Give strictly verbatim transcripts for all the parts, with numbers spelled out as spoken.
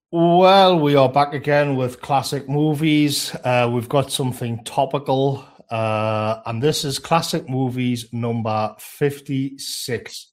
Well, we are back again with classic movies. Uh, we've got something topical, uh, and this is classic movies number fifty-six.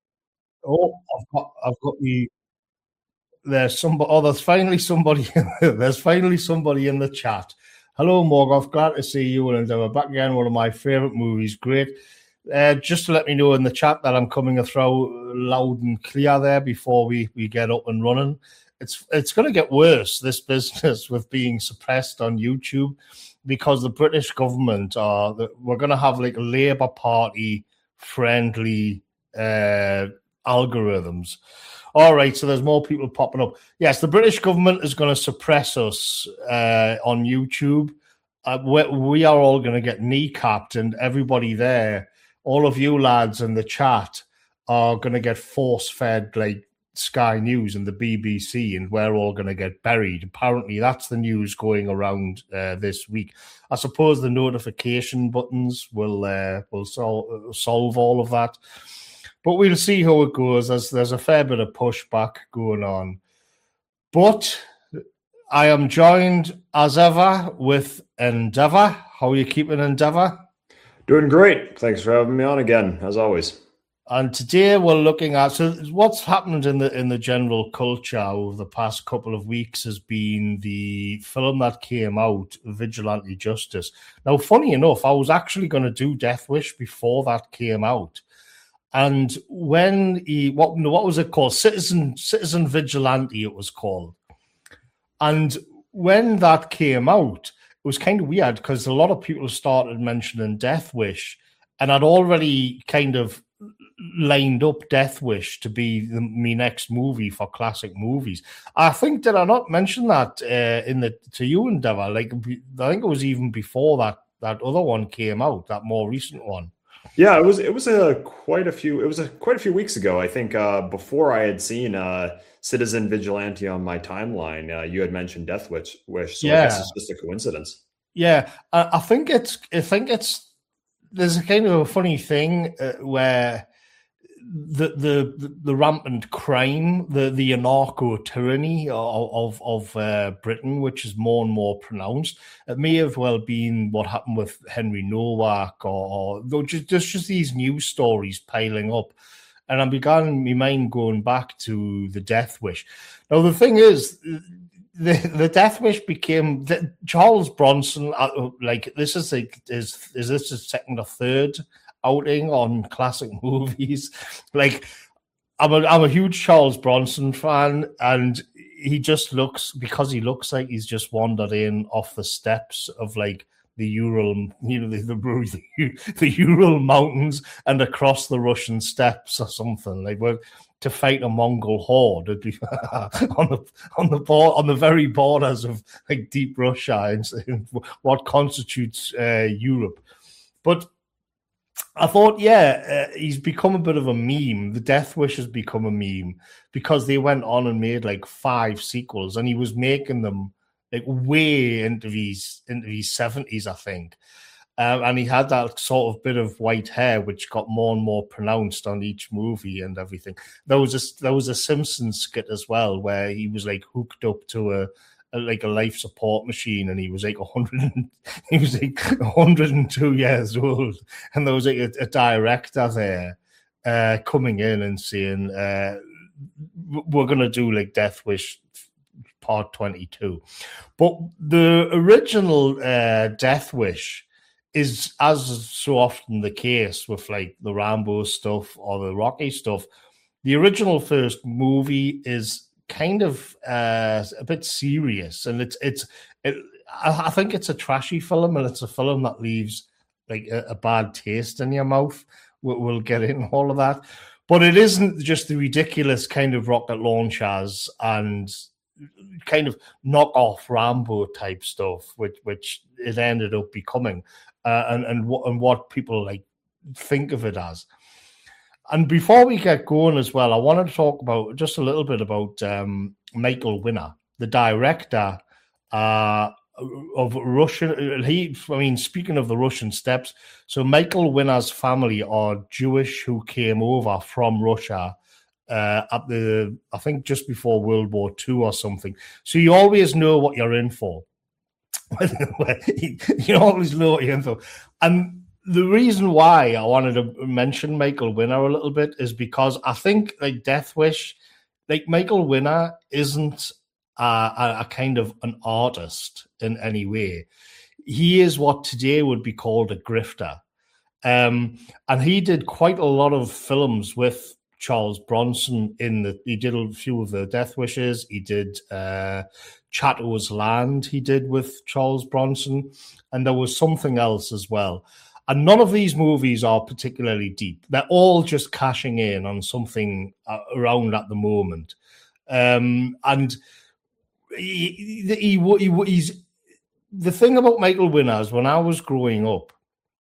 Oh, I've got, I've got the. There's somebody. Oh, there's finally somebody. There's finally somebody in the chat. Hello, Morgoth. Glad to see you and we're back again. One of my favorite movies. Great. Uh, just to let me know in the chat that I'm coming through loud and clear there before we, we get up and running. It's it's going to get worse, this business with being suppressed on YouTube, because the British government are, we're going to have like a Labour Party friendly uh, algorithms. All right, so there's more people popping up. Yes, the British government is going to suppress us uh, on YouTube. Uh, we, we are all going to get kneecapped, and everybody there, all of you lads in the chat, are going to get force-fed like Sky News and the B B C, and we're all going to get buried. Apparently, that's the news going around uh, this week. I suppose the notification buttons will uh, will sol- solve all of that. But we'll see how it goes. There's, there's a fair bit of pushback going on. But I am joined, as ever, with Endeavour. How are you keeping, Endeavour? Doing great. Thanks for having me on again, as always. And today we're looking at, so what's happened in the in the general culture over the past couple of weeks has been the film that came out, Vigilante Justice. Now, funny enough, I was actually going to do Death Wish before that came out. And when he, what, what was it called? Citizen Citizen Vigilante, it was called. And when that came out, it was kind of weird because a lot of people started mentioning Death Wish, and I'd already kind of lined up Death Wish to be the, my next movie for classic movies. I think, did I not mention that uh, in the to you, Endeavour? Like, I think it was even before that that other one came out, that more recent one. Yeah, it was it was a quite a few it was a quite a few weeks ago. I think uh, before I had seen uh, Citizen Vigilante on my timeline, uh, you had mentioned Death Wish. Wish so yeah. I guess it's just a coincidence. Yeah, I, I think it's I think it's there's a kind of a funny thing uh, where the the the rampant crime, the the anarcho tyranny of of, of uh, Britain, which is more and more pronounced. It may have well been what happened with Henry Nowak, or, or just there's just these news stories piling up, and I began my mind going back to the Death Wish. Now the thing is, the the Death Wish became the, Charles Bronson. Uh, like this is like is is this his second or third outing on classic movies? Like, I'm a I'm a huge Charles Bronson fan, and he just looks because he looks like he's just wandered in off the steps of like the Ural, you know, the the, the, the Ural Mountains and across the Russian steppes or something. Like, we're to fight a Mongol horde on the on the board, on the very borders of like deep Russia and what constitutes uh, Europe. But I thought, yeah, uh, he's become a bit of a meme. The Death Wish has become a meme because they went on and made like five sequels, and he was making them like way into his into his seventies, I think. Um, and he had that sort of bit of white hair, which got more and more pronounced on each movie and everything. There was a there was a Simpsons skit as well where he was like hooked up to a. like a life support machine, and he was like a hundred. He was like a hundred and two years old, and there was like a, a director there uh, coming in and saying, uh, "We're gonna do like Death Wish Part twenty-two," but the original uh, Death Wish is, as so often the case with like the Rambo stuff or the Rocky stuff, the original first movie is kind of uh, a bit serious, and it's it's it, I think it's a trashy film, and it's a film that leaves like a, a bad taste in your mouth. We'll, we'll get into all of that, but it isn't just the ridiculous kind of rocket launchers and kind of knock-off Rambo type stuff, which which it ended up becoming, uh, and and what and what people like think of it as. And before we get going as well, I wanted to talk about just a little bit about um, Michael Winner, the director uh, of Russian. He, I mean, speaking of the Russian steppes, so Michael Winner's family are Jewish who came over from Russia uh, at the, I think just before World War Two or something. So you always know what you're in for. You always know what you're in for. And the reason why I wanted to mention Michael Winner a little bit is because I think like Death Wish, like Michael Winner isn't a, a, a kind of an artist in any way. He is what today would be called a grifter. Um, and he did quite a lot of films with Charles Bronson in the, he did a few of the Death Wishes. He did uh, Chatto's Land he did with Charles Bronson. And there was something else as well. And none of these movies are particularly deep. They're all just cashing in on something around at the moment. Um, and he, he, he, he's, the thing about Michael Winner is when I was growing up,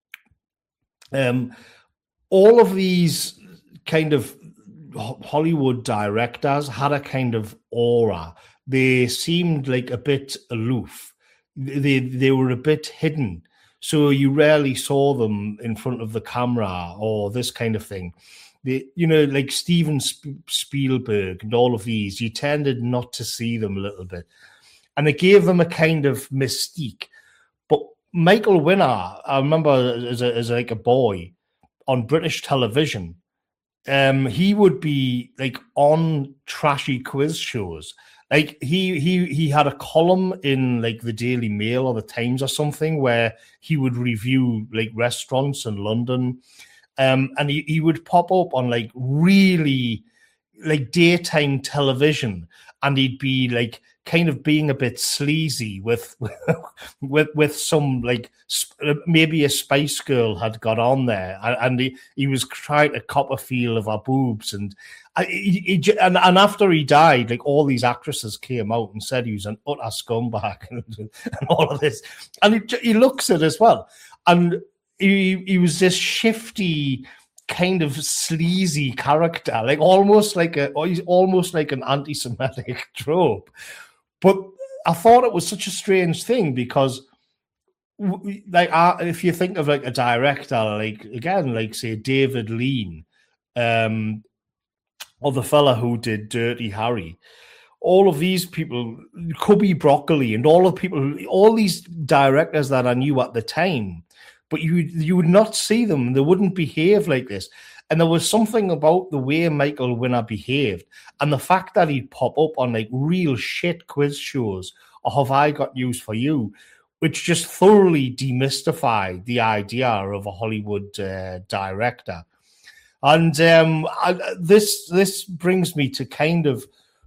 um, all of these kind of Hollywood directors had a kind of aura. They seemed like a bit aloof. They they were a bit hidden. So you rarely saw them in front of the camera or this kind of thing. They, you know, like Steven Spielberg and all of these, you tended not to see them a little bit. And it gave them a kind of mystique. But Michael Winner, I remember as, a, as like a boy on British television, um, he would be like on trashy quiz shows. Like he he he had a column in like the Daily Mail or the Times or something where he would review like restaurants in London. Um, and he, he would pop up on like really like daytime television, and he'd be like kind of being a bit sleazy with with with some like maybe a Spice Girl had got on there, and he, he was trying to cop a feel of her boobs, and he, he, and and after he died, like all these actresses came out and said he was an utter scumbag and, and all of this, and he, he looks it as well, and he he was this shifty kind of sleazy character, like almost like a he's almost like an anti-Semitic trope. But I thought it was such a strange thing because, like, if you think of like a director, like again, like say David Lean, um, or the fella who did Dirty Harry, all of these people, Cubby Broccoli, and all of people, all these directors that I knew at the time, but you you would not see them; they wouldn't behave like this. And there was something about the way Michael Winner behaved and the fact that he'd pop up on like real shit quiz shows or Have I Got News for You, which just thoroughly demystified the idea of a Hollywood uh, director. And um, I, this this brings me to kind of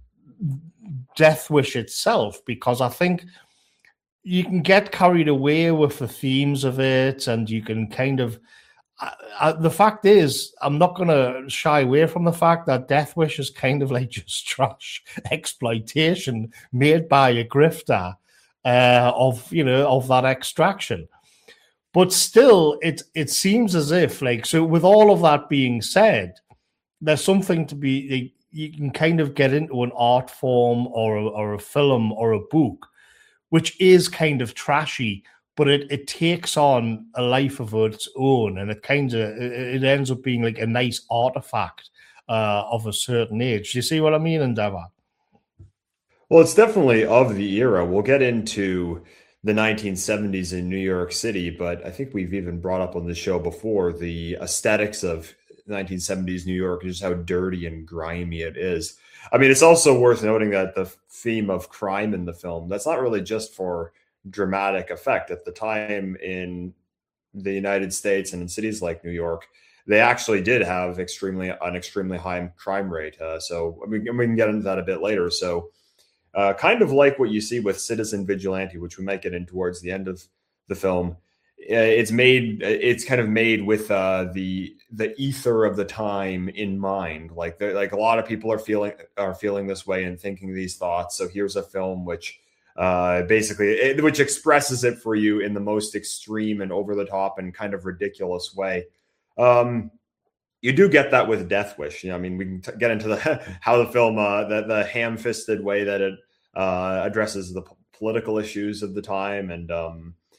Death Wish itself, because I think you can get carried away with the themes of it, and you can kind of I, I, the fact is, I'm not going to shy away from the fact that Death Wish is kind of like just trash exploitation made by a grifter uh, of, you know, of that extraction. But still, it it seems as if, like, so with all of that being said, there's something to be, like, you can kind of get into an art form or a, or a film or a book, which is kind of trashy, but it, it takes on a life of its own, and it kind of it ends up being like a nice artifact uh, of a certain age. Do you see what I mean, Endeavor? Well, it's definitely of the era. We'll get into the nineteen seventies in New York City, but I think we've even brought up on the show before the aesthetics of nineteen seventies New York, just how dirty and grimy it is. I mean, it's also worth noting that the theme of crime in the film, that's not really just for dramatic effect. At the time in the United States and in cities like New York, they actually did have extremely an extremely high crime rate. Uh, so I mean, we can get into that a bit later. So uh, kind of like what you see with Citizen Vigilante, which we might get in towards the end of the film. It's made, it's kind of made with uh, the the ether of the time in mind. Like like a lot of people are feeling are feeling this way and thinking these thoughts. So here's a film which uh, basically it, which expresses it for you in the most extreme and over the top and kind of ridiculous way. Um, you do get that with Death Wish. You know, I mean, we can t- get into the how the film uh, the the ham-fisted way that it uh, addresses the p- political issues of the time and. Um,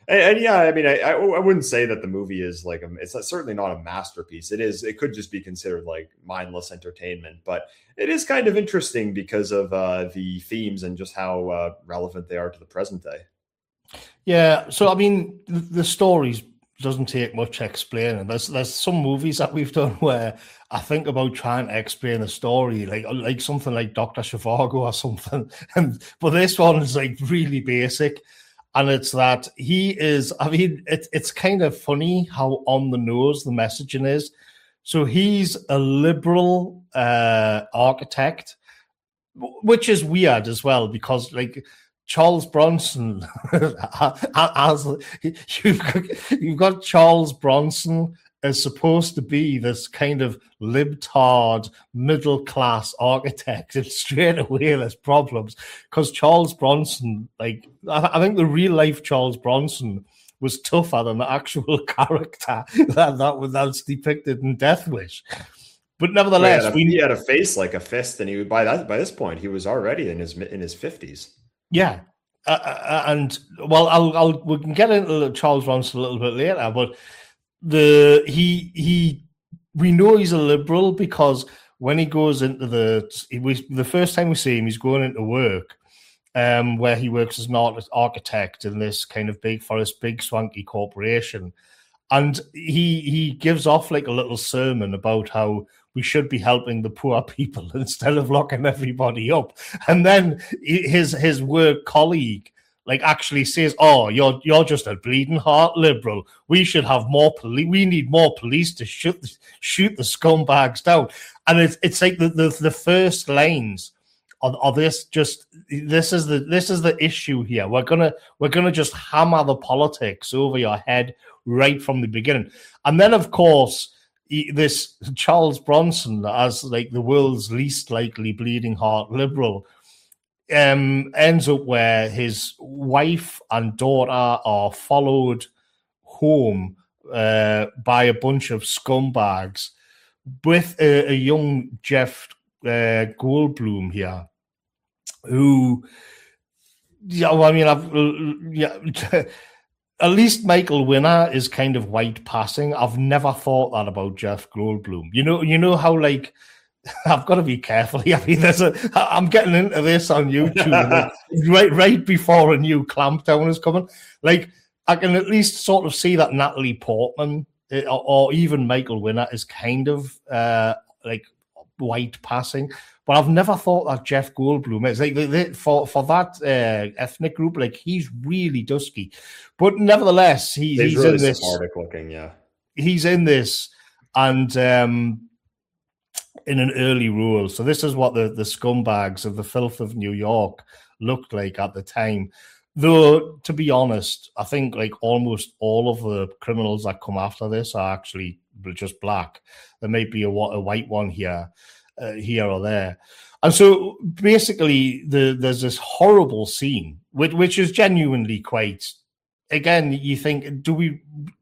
And, and yeah, I mean, I, I wouldn't say that the movie is like a, it's certainly not a masterpiece. It is. It could just be considered like mindless entertainment, but it is kind of interesting because of uh, the themes and just how uh, relevant they are to the present day. Yeah. So I mean, the stories doesn't take much explaining. There's there's some movies that we've done where I think about trying to explain a story, like like something like Doctor Zhivago or something, and but this one is like really basic. And it's that he is, I mean, it, it's kind of funny how on the nose the messaging is. So he's a liberal uh, architect, which is weird as well, because like Charles Bronson, as you've got, you've got Charles Bronson is supposed to be this kind of libtard middle-class architect, and straight away there's problems because Charles Bronson, like I think the real-life Charles Bronson was tougher than the actual character that, that that's depicted in Death Wish. But nevertheless, he had, a, we he had a face like a fist, and he by that by this point he was already in his in his fifties. Yeah, uh, and well, I'll, I'll we can get into Charles Bronson a little bit later, but. The he he we know he's a liberal because when he goes into the he, we, the first time we see him, he's going into work, um, where he works as an architect in this kind of big for this big swanky corporation, and he he gives off like a little sermon about how we should be helping the poor people instead of locking everybody up, and then his his work colleague. Like actually says, "Oh, you're you're just a bleeding heart liberal. We should have more police. We need more police to shoot the, shoot the scumbags down." And it's it's like the the, the first lines of, of this. Just this is the this is the issue here. We're gonna we're gonna just hammer the politics over your head right from the beginning, and then of course this Charles Bronson as like the world's least likely bleeding heart liberal. Um, ends up where his wife and daughter are followed home uh, by a bunch of scumbags with a, a young Jeff uh, Goldblum here, who, yeah, well, I mean, I've, yeah, at least Michael Winner is kind of white passing. I've never thought that about Jeff Goldblum. You know, you know how like. I've got to be careful. I mean, there's a. I'm getting into this on YouTube right, right before a new Clampdown is coming. Like, I can at least sort of see that Natalie Portman or, or even Michael Winner is kind of uh, like white passing. But I've never thought that Jeff Goldblum is like they, they, for for that uh, ethnic group. Like, he's really dusky, but nevertheless, he, he's, he's really in this. Sephardic looking, yeah. He's in this, and. Um, in an early role. So this is what the, the scumbags of the filth of New York looked like at the time. Though, to be honest, I think like almost all of the criminals that come after this are actually just black. There may be a, a white one here, uh, here or there. And so basically the, there's this horrible scene, which, which is genuinely quite, again, you think, do we...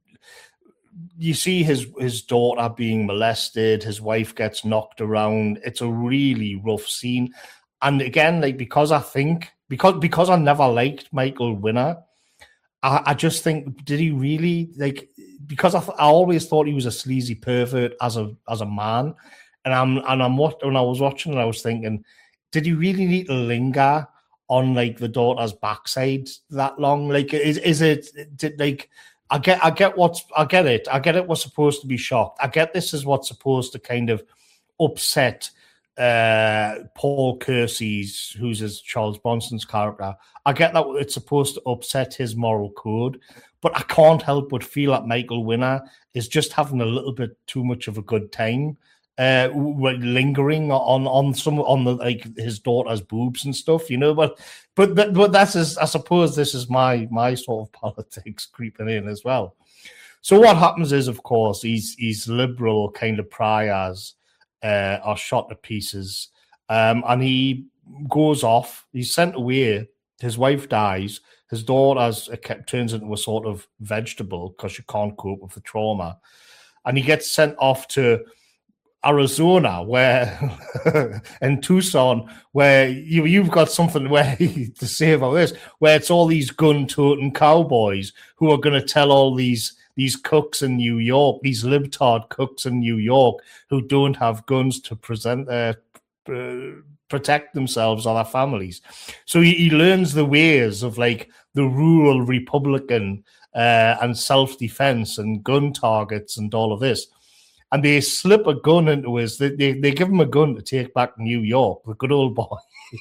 You see his his daughter being molested. His wife gets knocked around. It's a really rough scene. And again, like because I think because because I never liked Michael Winner, I, I just think did he really like because I, th- I always thought he was a sleazy pervert as a as a man, and I'm and I'm what when I was watching, I was thinking, did he really need to linger on like the daughter's backside that long? Like, is is it did, like? I get, I get what's, I get it. I get it. We're supposed to be shocked. I get this is what's supposed to kind of upset uh, Paul Kersey's, who's his Charles Bronson's character. I get that it's supposed to upset his moral code, but I can't help but feel that Michael Winner is just having a little bit too much of a good time, uh, lingering on on some on the like his daughter's boobs and stuff, you know. But but but that's as, I suppose this is my my sort of politics creeping in as well. So what happens is, of course, these these liberal kind of priors uh, are shot to pieces, um, and he goes off. He's sent away. His wife dies. His daughter turns into a sort of vegetable because she can't cope with the trauma, and he gets sent off to Arizona, where in Tucson, where you you've got something where to say about this, where it's all these gun-toting cowboys who are going to tell all these these cooks in New York, these libtard cooks in New York who don't have guns to present their uh, protect themselves or their families. So he, he learns the ways of like the rural Republican uh, and self-defense and gun targets and all of this. And they slip a gun into his, they, they, they give him a gun to take back to New York, the good old boy,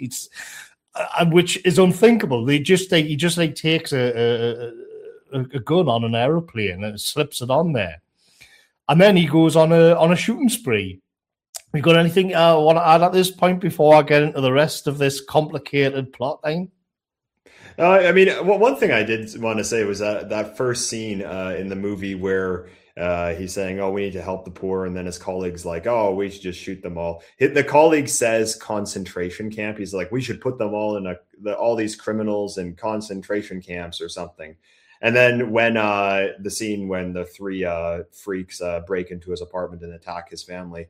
and which is unthinkable. They just, like, he just like takes a, a, a gun on an aeroplane and slips it on there. And then he goes on a on a shooting spree. You got anything I uh, want to add at this point before I get into the rest of this complicated plot line? Uh, I mean, well, one thing I did want to say was that that first scene uh, in the movie where Uh, he's saying, oh, we need to help the poor. And then his colleague's like, oh, we should just shoot them all. The colleague says concentration camp. He's like, we should put them all in a, the, all these criminals in concentration camps or something. And then when uh, the scene when the three uh, freaks uh, break into his apartment and attack his family,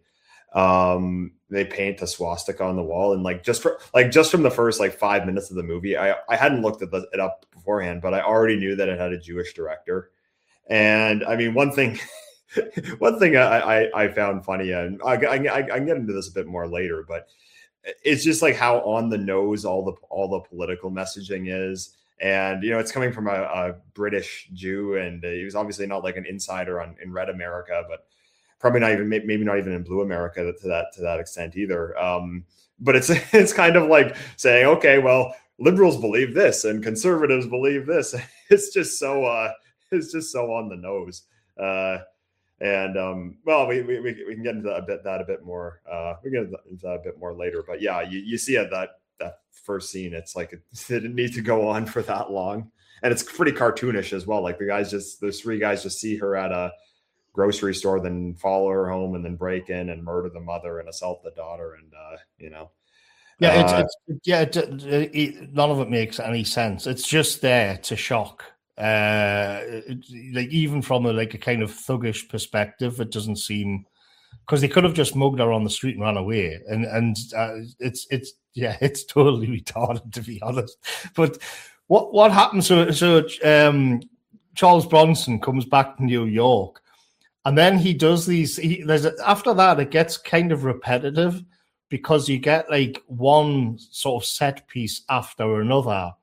um, they paint a swastika on the wall. And like just for, like just from the first like five minutes of the movie, I, I hadn't looked at the, it up beforehand, but I already knew that it had a Jewish director. And I mean, one thing, one thing I, I, I found funny, and I, I, I can get into this a bit more later, but it's just like how on the nose all the all the political messaging is. And, you know, it's coming from a, a British Jew, and he was obviously not like an insider on in Red America, but probably not even, maybe not even in Blue America to that, to that extent either. Um, but it's, it's kind of like saying, okay, well, liberals believe this and conservatives believe this. It's just so, uh, it's just so on the nose. Uh, and, um, well, we, we, we can get into that a bit, that a bit more, uh, we can get into that a bit more later, but yeah, you, you see it, that, that first scene, it's like, it didn't need to go on for that long. And it's pretty cartoonish as well. Like the guys just, those three guys just see her at a grocery store, then follow her home and then break in and murder the mother and assault the daughter. And, uh, you know, yeah, it's, uh, it's yeah, it, it, it, none of it makes any sense. It's just there to shock. Uh, like even from a like a kind of thuggish perspective, it doesn't seem, because they could have just mugged her on the street and ran away, and and uh, it's it's yeah, it's totally retarded, to be honest. But what what happens? So so um, Charles Bronson comes back to New York, and then he does these. He, there's a, after that, it gets kind of repetitive because you get like one sort of set piece after another,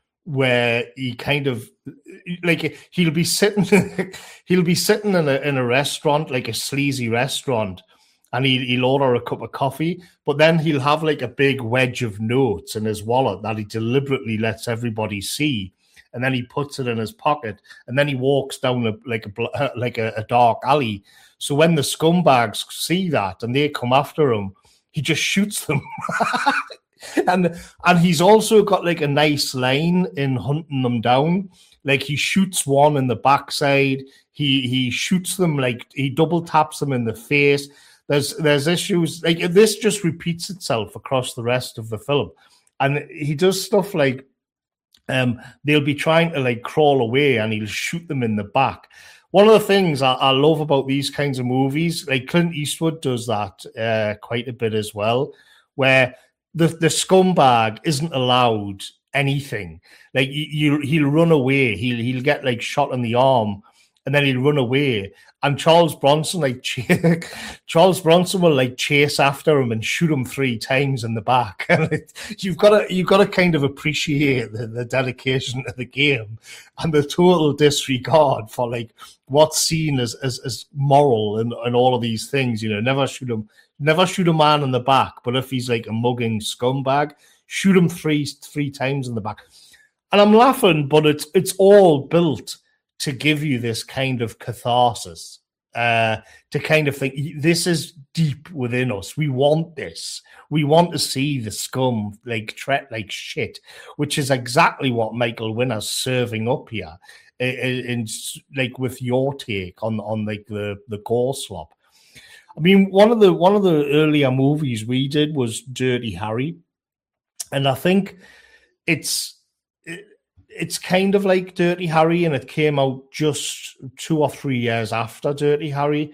where he kind of like he'll be sitting he'll be sitting in a in a restaurant, like a sleazy restaurant, and he, he'll order a cup of coffee, but then he'll have like a big wedge of notes in his wallet that he deliberately lets everybody see, and then he puts it in his pocket, and then he walks down a, like a like a, a dark alley. So when the scumbags see that and they come after him, he just shoots them. And and he's also got like a nice line in hunting them down. Like he shoots one in the backside. He he shoots them, like he double taps them in the face. There's there's issues like this just repeats itself across the rest of the film. And he does stuff like um they'll be trying to like crawl away and he'll shoot them in the back. One of the things I, I love about these kinds of movies, like Clint Eastwood does that uh, quite a bit as well, where The, the scumbag isn't allowed anything. Like you, you, he'll run away. He'll he'll get like shot in the arm, and then he'll run away. And Charles Bronson, like Charles Bronson, will like chase after him and shoot him three times in the back. And it, you've got to you've got to kind of appreciate the, the dedication to the game and the total disregard for like what's seen as as, as moral and, and all of these things. You know, never shoot him. Never shoot a man in the back, but if he's like a mugging scumbag, shoot him three three times in the back. And I'm laughing, but it's it's all built to give you this kind of catharsis, uh, to kind of think this is deep within us. We want this. We want to see the scum like treat like shit, which is exactly what Michael Winner's serving up here, in, in like with your take on on like the the gore slop. I mean, one of the one of the earlier movies we did was Dirty Harry, and I think it's it, it's kind of like Dirty Harry, and it came out just two or three years after Dirty Harry,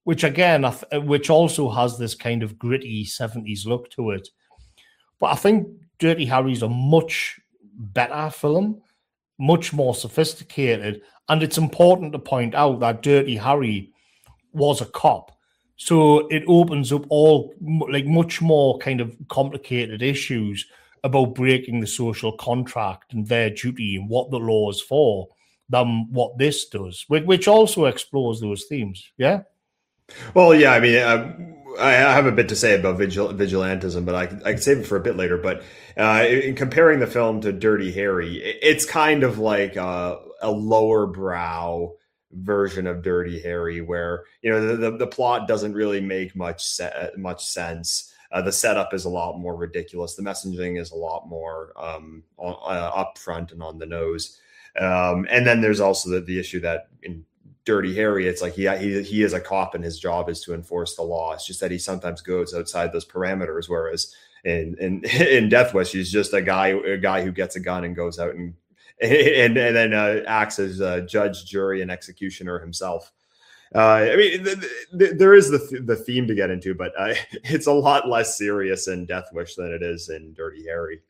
which again, which also has this kind of gritty seventies look to it. But I think Dirty Harry is a much better film, much more sophisticated, and it's important to point out that Dirty Harry was a cop. So it opens up all like much more kind of complicated issues about breaking the social contract and their duty and what the law is for than what this does, which also explores those themes. Yeah. Well, yeah, I mean, uh, I have a bit to say about vigil- vigilantism, but I, I can save it for a bit later. But uh, in comparing the film to Dirty Harry, it's kind of like a, a lower brow version of Dirty Harry, where you know the, the, the plot doesn't really make much se- much sense. Uh, the setup is a lot more ridiculous. The messaging is a lot more um, on, uh, upfront and on the nose. Um, and then there's also the, the issue that in Dirty Harry, it's like he, he he is a cop and his job is to enforce the law. It's just that he sometimes goes outside those parameters. Whereas in in, in Death Wish, he's just a guy a guy who gets a gun and goes out and and, and then uh, acts as a judge, jury, and executioner himself. Uh, I mean, th- th- there is the th- the theme to get into, but uh, it's a lot less serious in Death Wish than it is in Dirty Harry.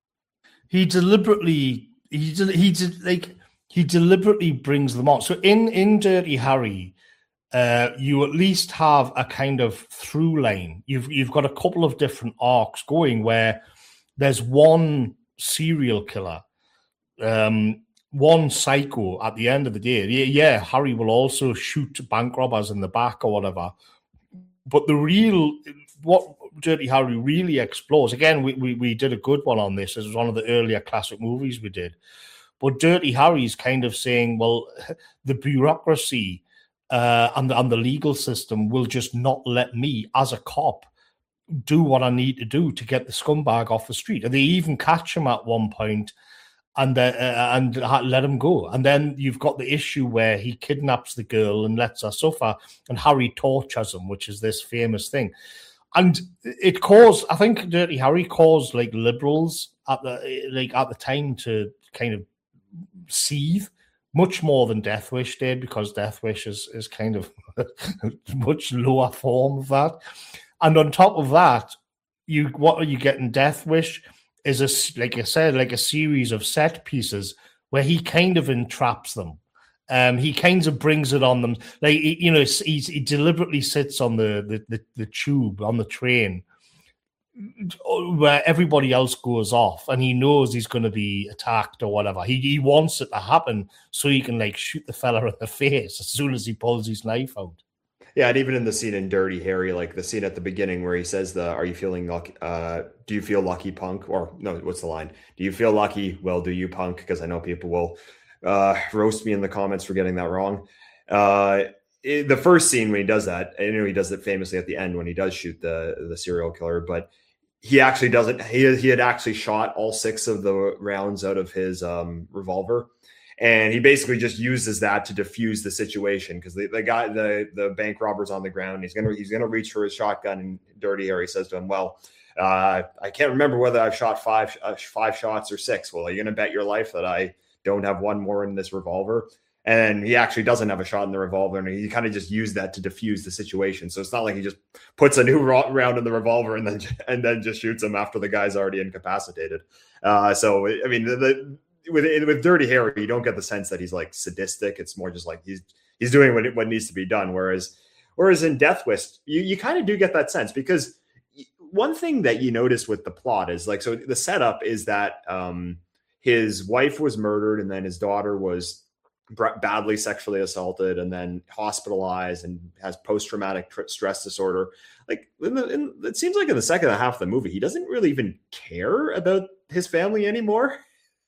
He deliberately he did he did like. He deliberately brings them on. So in, in Dirty Harry, uh, you at least have a kind of through lane. You've you've got a couple of different arcs going where there's one serial killer, um, one psycho at the end of the day. Yeah, Harry will also shoot bank robbers in the back or whatever. But the real, what Dirty Harry really explores, again, we, we, we did a good one on this. This was one of the earlier classic movies we did. But Dirty Harry's kind of saying, well, the bureaucracy uh, and, the, and the legal system will just not let me, as a cop, do what I need to do to get the scumbag off the street. And they even catch him at one point and, uh, and let him go. And then you've got the issue where he kidnaps the girl and lets her suffer, and Harry tortures him, which is this famous thing. And it caused, I think Dirty Harry caused like liberals at the like at the time to kind of seethe much more than Death Wish did, because Death Wish is, is kind of much lower form of that. And on top of that, you what are you getting? Death Wish is a, like I said, like a series of set pieces where he kind of entraps them. Um, he kind of brings it on them, like you know, he's, he deliberately sits on the, the the the tube on the train where everybody else goes off, and he knows he's going to be attacked or whatever. He he wants it to happen so he can like shoot the fella in the face as soon as he pulls his knife out. Yeah, and even in the scene in Dirty Harry, like the scene at the beginning where he says, "The are you feeling lucky? Uh, do you feel lucky, punk?" Or no, what's the line? Do you feel lucky? Well, do you, punk? Because I know people will uh, roast me in the comments for getting that wrong. Uh, it, the first scene when he does that, I know he does it famously at the end when he does shoot the the serial killer, but he actually doesn't. He he had actually shot all six of the rounds out of his um, revolver. And he basically just uses that to diffuse the situation, because the, the guy, the, the bank robber's on the ground. He's gonna he's gonna reach for his shotgun, and Dirty Harry says to him, "Well, uh, I can't remember whether I've shot five uh, five shots or six. Well, are you gonna bet your life that I don't have one more in this revolver?" And he actually doesn't have a shot in the revolver, and he kind of just used that to diffuse the situation. So it's not like he just puts a new round in the revolver and then and then just shoots him after the guy's already incapacitated. Uh, so I mean the, the With with Dirty Harry, you don't get the sense that he's like sadistic. It's more just like he's he's doing what what needs to be done. Whereas whereas in Death Wish, you you kind of do get that sense, because one thing that you notice with the plot is like, so the setup is that um, his wife was murdered, and then his daughter was badly sexually assaulted, and then hospitalized, and has post traumatic tr- stress disorder. Like in the, in, it seems like in the second half of the movie, he doesn't really even care about his family anymore.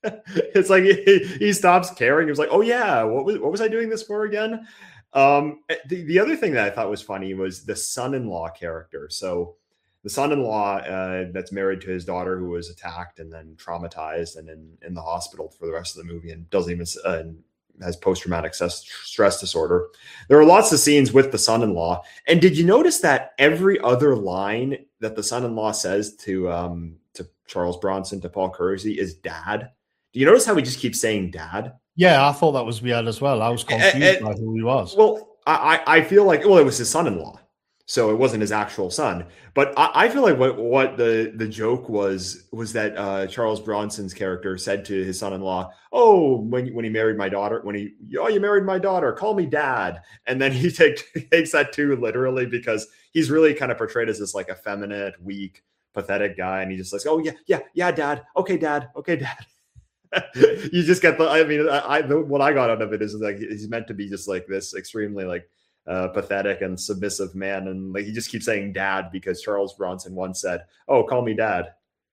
It's like he, he stops caring. He was like, "Oh yeah, what was what was I doing this for again?" Um, the, the other thing that I thought was funny was the son-in-law character. So the son-in-law uh, that's married to his daughter, who was attacked and then traumatized and in, in the hospital for the rest of the movie, and doesn't even uh, has post-traumatic stress disorder. There are lots of scenes with the son-in-law. And did you notice that every other line that the son-in-law says to um, to Charles Bronson, to Paul Kersey, is "dad"? Do you notice how he just keeps saying "dad"? Yeah, I thought that was weird as well. I was confused and, and, by who he was. Well, I, I feel like, well, it was his son-in-law, so it wasn't his actual son. But I, I feel like what what the the joke was was that uh, Charles Bronson's character said to his son-in-law, "Oh, when when he married my daughter, when he oh you married my daughter, call me dad." And then he take, takes that too literally, because he's really kind of portrayed as this like effeminate, weak, pathetic guy, and he just like, "Oh yeah, yeah, yeah, dad, okay, dad, okay, dad." You just get the. I mean, I, I the, what I got out of it is like he's meant to be just like this extremely like. Uh, pathetic and submissive man, and like he just keeps saying dad because Charles Bronson once said, "Oh, call me dad."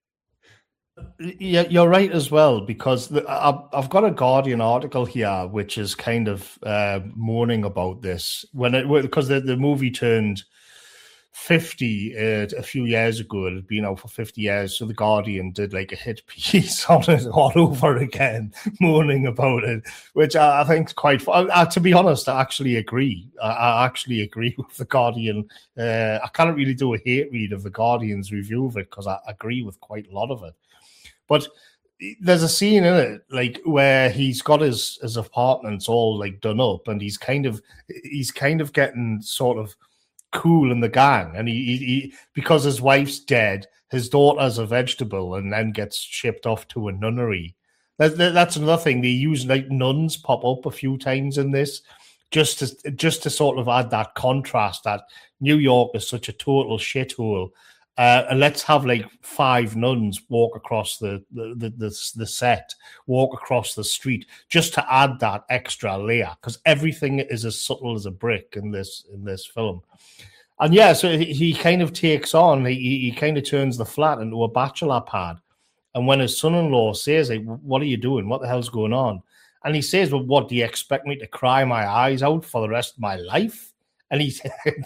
Yeah, you're right as well, because the, I've, I've got a Guardian article here which is kind of uh, mourning about this when it because the, the movie turned fifty uh, a few years ago. It had been out for fifty years, so the Guardian did like a hit piece on it all over again, moaning about it, which I, I think is quite fun. Uh, to be honest, I actually agree. I, I actually agree with the Guardian. Uh, I can't really do a hate read of the Guardian's review of it because I agree with quite a lot of it. But there's a scene in it like where he's got his his apartments all like done up, and he's kind of he's kind of getting sort of cool in the gang, and he, he, he because his wife's dead, his daughter's a vegetable, and then gets shipped off to a nunnery. That, that, that's another thing. They use like nuns pop up a few times in this, just to just to sort of add that contrast that New York is such a total shithole. Uh, and let's have like five nuns walk across the the, the the the set, walk across the street, just to add that extra layer, because everything is as subtle as a brick in this in this film. And yeah, so he, he kind of takes on, he, he kind of turns the flat into a bachelor pad. And when his son-in-law says, like, "What are you doing? What the hell's going on?" And he says, "Well, what, do you expect me to cry my eyes out for the rest of my life?" And he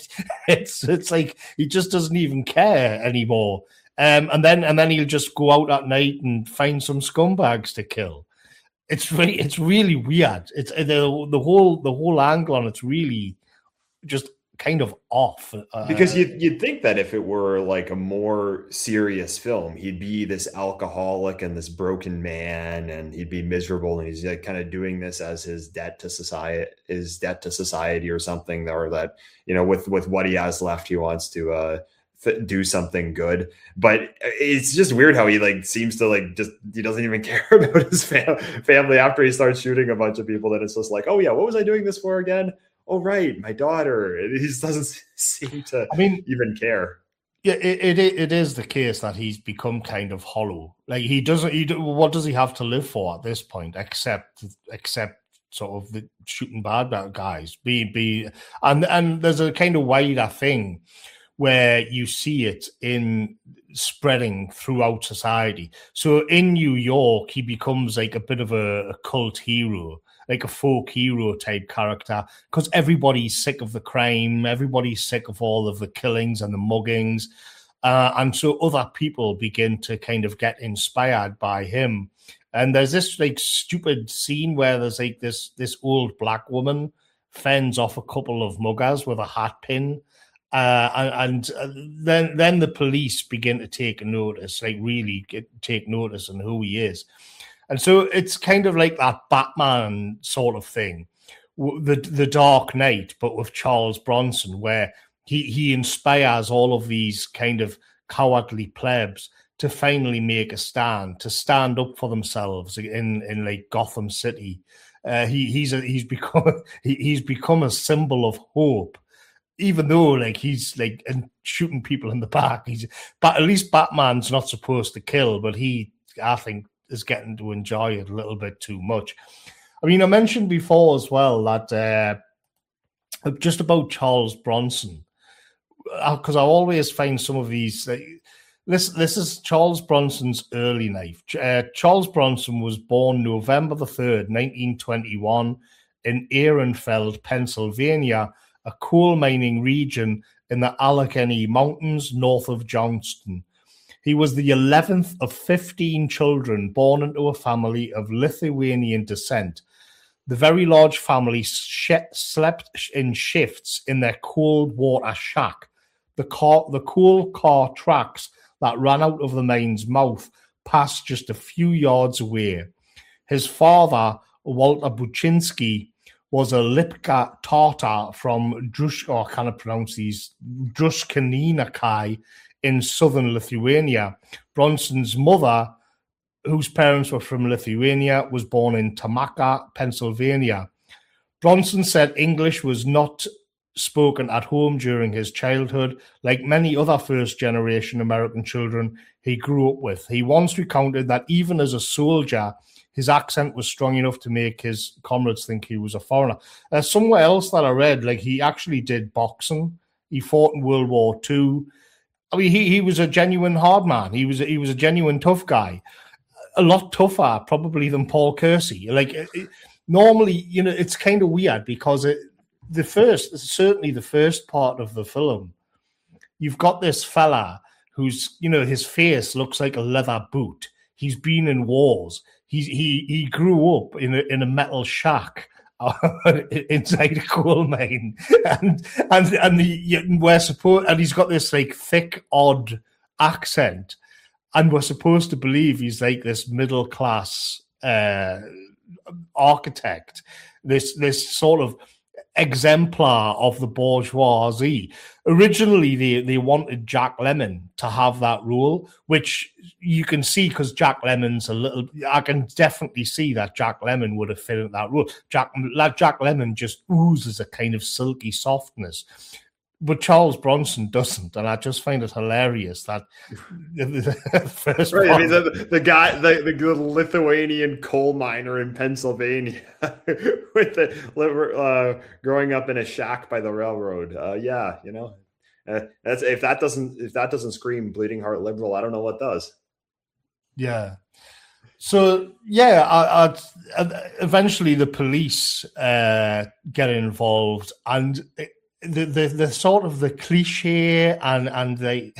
it's it's like he just doesn't even care anymore. Um, and then and then he'll just go out at night and find some scumbags to kill. It's really it's really weird. It's the the whole the whole angle on it's really just kind of off. Uh, because you'd, you'd think that if it were like a more serious film, he'd be this alcoholic and this broken man, and he'd be miserable, and he's like kind of doing this as his debt to society, his debt to society or something, or that, you know, with, with what he has left, he wants to uh, th- do something good. But it's just weird how he like seems to like just, he doesn't even care about his fam- family after he starts shooting a bunch of people. That it's just like, oh yeah, what was I doing this for again? Oh, right, my daughter. He just doesn't seem to I mean, even care. Yeah, it, it it is the case that he's become kind of hollow. Like he doesn't. He what does he have to live for at this point, except except sort of the shooting bad guys? Be be and and there's a kind of wider thing where you see it in spreading throughout society. So in New York, he becomes like a bit of a, a cult hero, like a folk hero type character, because everybody's sick of the crime, everybody's sick of all of the killings and the muggings, uh, and so other people begin to kind of get inspired by him. And there's this like stupid scene where there's like this this old black woman fends off a couple of muggers with a hat pin, uh, and, and then then the police begin to take notice, like really get, take notice on who he is. And so it's kind of like that Batman sort of thing, the the Dark Knight, but with Charles Bronson, where he, he inspires all of these kind of cowardly plebs to finally make a stand, to stand up for themselves in, in like Gotham City. Uh, he he's a, he's become he, he's become a symbol of hope, even though like he's like and shooting people in the back. He's but at least Batman's not supposed to kill, but he I think. is getting to enjoy it a little bit too much. I mean, I mentioned before as well that uh, just about Charles Bronson, because I always find some of these. Uh, this this is Charles Bronson's early life. Uh, Charles Bronson was born November the third, nineteen twenty-one, in Ehrenfeld, Pennsylvania, a coal mining region in the Allegheny Mountains north of Johnston. He was the eleventh of fifteen children born into a family of Lithuanian descent. The very large family sh- slept in shifts in their cold water shack. The, car- the coal car tracks that ran out of the mine's mouth passed just a few yards away. His father, Walter Buczynski, was a Lipka Tatar from Drush, or I cannot pronounce these, Drushkaninakai in southern Lithuania. Bronson's mother, whose parents were from Lithuania, was born in Tamaka, Pennsylvania. Bronson said English was not spoken at home during his childhood, like many other first-generation American children he grew up with. He once recounted that even as a soldier, his accent was strong enough to make his comrades think he was a foreigner. Uh, somewhere else that I read, like he actually did boxing. He fought in World War Two. I mean, he, he was a genuine hard man. He was he was a genuine tough guy. A lot tougher, probably, than Paul Kersey. Like it, normally, you know, it's kind of weird because it, the first, certainly the first part of the film, you've got this fella who's, you know, his face looks like a leather boot. He's been in wars. He's he he grew up in a in a metal shack inside a coal mine, and and and the, we're supposed and he's got this like thick, odd accent, and we're supposed to believe he's like this middle class uh, architect, this this sort of exemplar of the bourgeoisie. Originally, they, they wanted Jack Lemmon to have that role, which you can see because Jack Lemmon's a little. I can definitely see that Jack Lemmon would have fit in that role. Jack like Jack Lemmon just oozes a kind of silky softness, but Charles Bronson doesn't, and I just find it hilarious that the first right. I mean, the, the guy, the, the Lithuanian coal miner in Pennsylvania, with the uh, growing up in a shack by the railroad. Uh, yeah, you know, uh, that's if that doesn't if that doesn't scream bleeding heart liberal, I don't know what does. Yeah. So yeah, I, I, eventually the police uh, get involved, and It, The, the the sort of the cliche and and the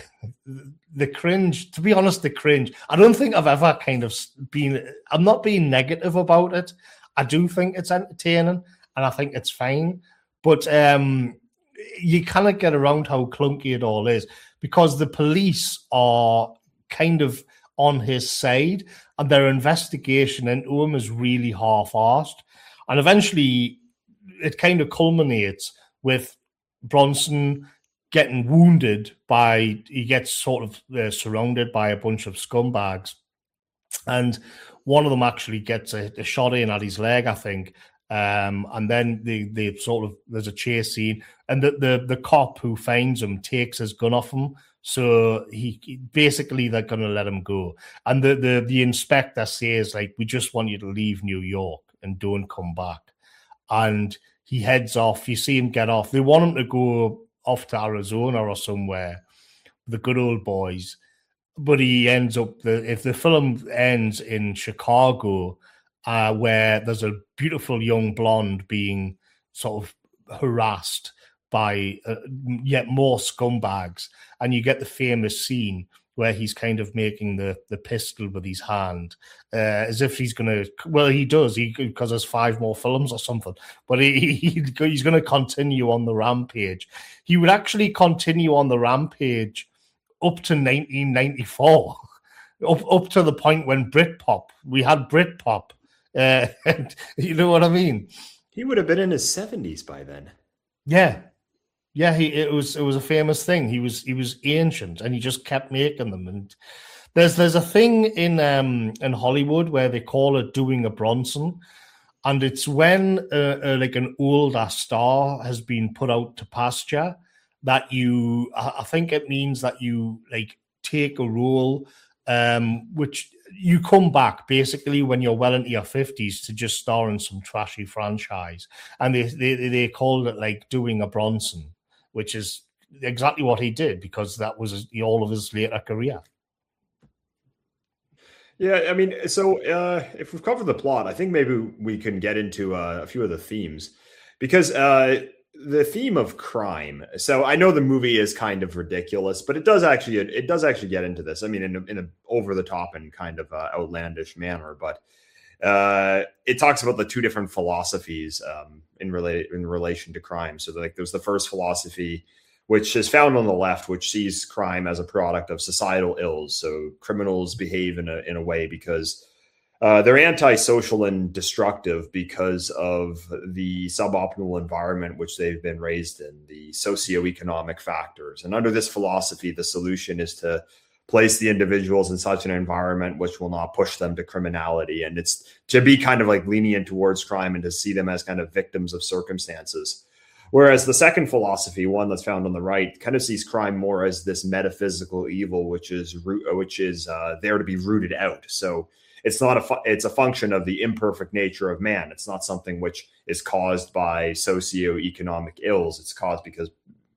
the cringe, to be honest, the cringe. I don't think I've ever kind of been. I'm not being negative about it. I do think it's entertaining, and I think it's fine. But um, you cannot get around how clunky it all is because the police are kind of on his side, and their investigation into him is really half-arsed, and eventually it kind of culminates with Bronson getting wounded by, he gets sort of uh, surrounded by a bunch of scumbags, and one of them actually gets a, a shot in at his leg, I think, um, and then they, they sort of, there's a chase scene, and the, the, the cop who finds him takes his gun off him, so he, he basically they're going to let him go, and the, the, the inspector says, like, we just want you to leave New York and don't come back, and he heads off. You see him get off. They want him to go off to Arizona or somewhere, the good old boys. But he ends up, the, if the film ends in Chicago, uh, where there's a beautiful young blonde being sort of harassed by uh, yet more scumbags, and you get the famous scene where he's kind of making the, the pistol with his hand, uh, as if he's going to, well, he does, he because there's five more films or something, but he, he he's going to continue on the rampage. He would actually continue on the rampage up to nineteen ninety-four, up, up to the point when Britpop, we had Britpop, uh, and, you know what I mean? He would have been in his seventies by then. Yeah. Yeah, he it was it was a famous thing. He was he was ancient, and he just kept making them. And there's there's a thing in um in Hollywood where they call it doing a Bronson, and it's when uh, uh, like an older star has been put out to pasture that you. I think it means that you like take a role, um, which you come back basically when you're well into your fifties to just star in some trashy franchise, and they they they called it like doing a Bronson, which is exactly what he did because that was all of his later career. Yeah, I mean, so uh, if we've covered the plot, I think maybe we can get into uh, a few of the themes because uh, the theme of crime. So I know the movie is kind of ridiculous, but it does actually it does actually get into this. I mean, in a, in a over the top and kind of uh, outlandish manner, but uh, it talks about the two different philosophies um, in relate in relation to crime. So like there's the first philosophy, which is found on the left, which sees crime as a product of societal ills. So criminals behave in a in a way because Uh, they're antisocial and destructive because of the suboptimal environment which they've been raised in, the socioeconomic factors. And under this philosophy, the solution is to place the individuals in such an environment which will not push them to criminality. And it's to be kind of like lenient towards crime and to see them as kind of victims of circumstances. Whereas the second philosophy, one that's found on the right, kind of sees crime more as this metaphysical evil, which is which is uh, there to be rooted out. So it's not a fu- it's a function of the imperfect nature of man. It's not something which is caused by socioeconomic ills. It's caused because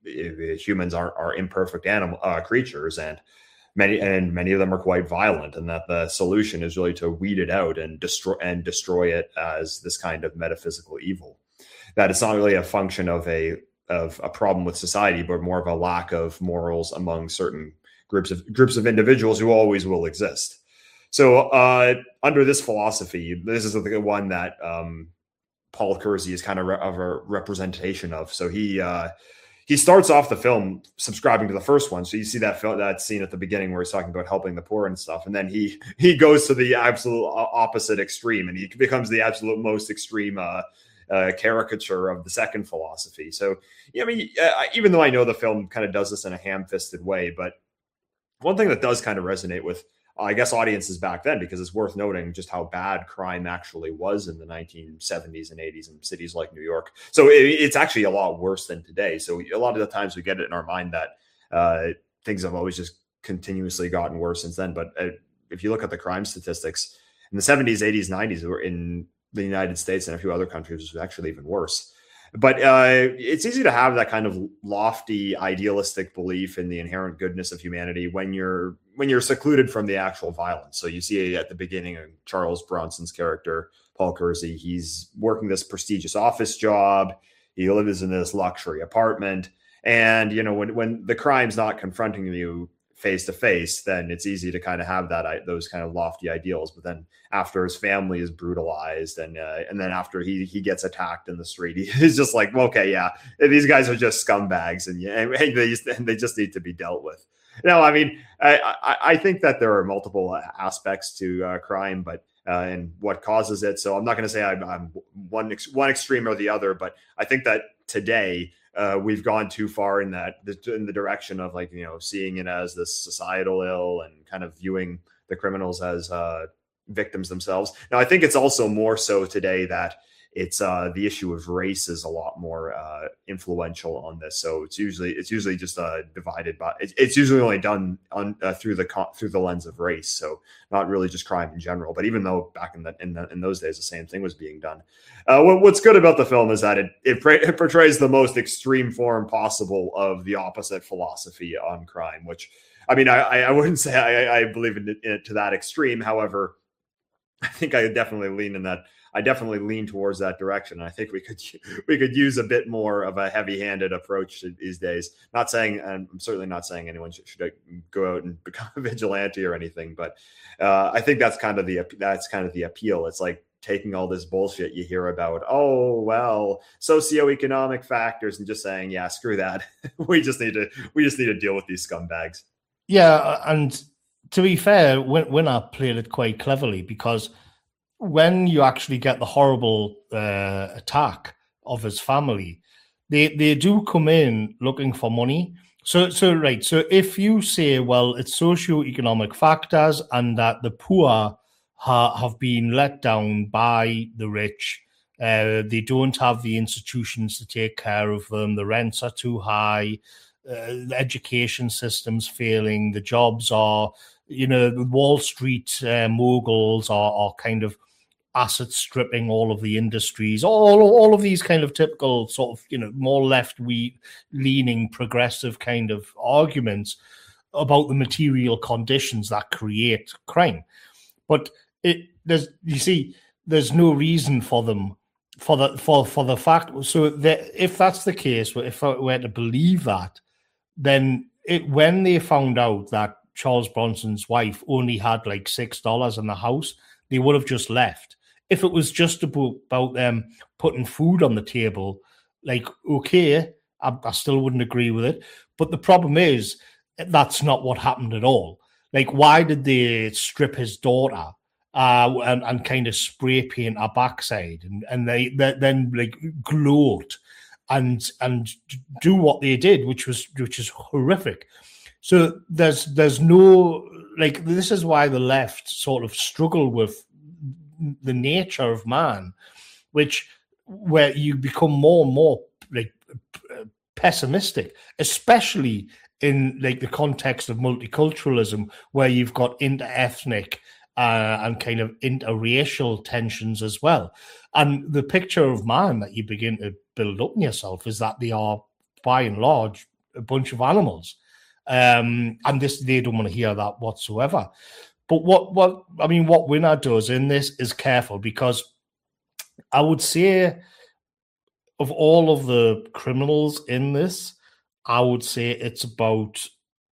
humans are are imperfect animal uh, creatures, and many and many of them are quite violent. And that the solution is really to weed it out and destroy and destroy it as this kind of metaphysical evil. That it's not really a function of a of a problem with society, but more of a lack of morals among certain groups of groups of individuals who always will exist. So uh, under this philosophy, this is the one that um, Paul Kersey is kind of, re- of a representation of. So he uh, he starts off the film subscribing to the first one. So you see that film, that scene at the beginning where he's talking about helping the poor and stuff. And then he he goes to the absolute opposite extreme, and he becomes the absolute most extreme uh, uh, caricature of the second philosophy. So, yeah, I mean, uh, even though I know the film kind of does this in a ham-fisted way, but one thing that does kind of resonate with, I guess, audiences back then, because it's worth noting just how bad crime actually was in the nineteen seventies and eighties in cities like New York. So it, it's actually a lot worse than today. So a lot of the times we get it in our mind that uh, things have always just continuously gotten worse since then. But uh, if you look at the crime statistics in the seventies, eighties, nineties, were in the United States and a few other countries, it was actually even worse. But uh, it's easy to have that kind of lofty, idealistic belief in the inherent goodness of humanity when you're when you're secluded from the actual violence. So you see at the beginning of Charles Bronson's character, Paul Kersey, he's working this prestigious office job. He lives in this luxury apartment. And, you know, when, when the crime's not confronting you face to face, then it's easy to kind of have that, those kind of lofty ideals. But then after his family is brutalized and uh, and then after he he gets attacked in the street, he's just like, well, okay, yeah, these guys are just scumbags, and, yeah, and they just, and they just need to be dealt with. No, I mean, I, I, I think that there are multiple aspects to uh, crime, but uh, and what causes it. So I'm not going to say I'm, I'm one ex- one extreme or the other, but I think that today uh, we've gone too far in that in the direction of, like, you know, seeing it as this societal ill and kind of viewing the criminals as uh, victims themselves. Now, I think it's also more so today that it's uh, the issue of race is a lot more uh, influential on this. So it's usually it's usually just uh, divided by it's, it's usually only done on uh, through the through the lens of race. So not really just crime in general. But even though back in the in, the, in those days the same thing was being done, uh, what, what's good about the film is that it it, pra- it portrays the most extreme form possible of the opposite philosophy on crime. Which, I mean, I I wouldn't say I, I believe in it, in it to that extreme. However, I think I definitely lean in that. I definitely lean towards that direction. And I think we could we could use a bit more of a heavy-handed approach these days. Not saying, and I'm certainly not saying anyone should, should go out and become a vigilante or anything, but uh, I think that's kind of the that's kind of the appeal. It's like taking all this bullshit you hear about, oh well, socioeconomic factors, and just saying, yeah, screw that. we just need to we just need to deal with these scumbags. Yeah, and to be fair, Winner played it quite cleverly, because when you actually get the horrible uh, attack of his family, they they do come in looking for money. So so right. So if you say, well, it's socioeconomic factors and that the poor ha- have been let down by the rich, uh, they don't have the institutions to take care of them, the rents are too high, uh, the education system's failing, the jobs are, you know, the Wall Street uh, moguls are, are kind of asset stripping all of the industries, all all of these kind of typical sort of, you know, more left we leaning progressive kind of arguments about the material conditions that create crime. But it there's you see there's no reason for them for the for for the fact. So that if that's the case, if I were to believe that, then it when they found out that Charles Bronson's wife only had like six dollars in the house, they would have just left. If it was just about, about them putting food on the table, like, okay, I, I still wouldn't agree with it. But the problem is, that's not what happened at all. Like, why did they strip his daughter uh, and, and kind of spray paint our backside, and, and they, they then like gloat and and do what they did, which was which is horrific. So there's there's no like this is why the left sort of struggle with the nature of man, which where you become more and more like pessimistic, especially in like the context of multiculturalism, where you've got inter-ethnic uh, and kind of interracial tensions as well. And the picture of man that you begin to build up in yourself is that they are, by and large, a bunch of animals. Um, and this they don't want to hear that whatsoever. But what, what I mean, what Winner does in this is careful, because I would say of all of the criminals in this, I would say it's about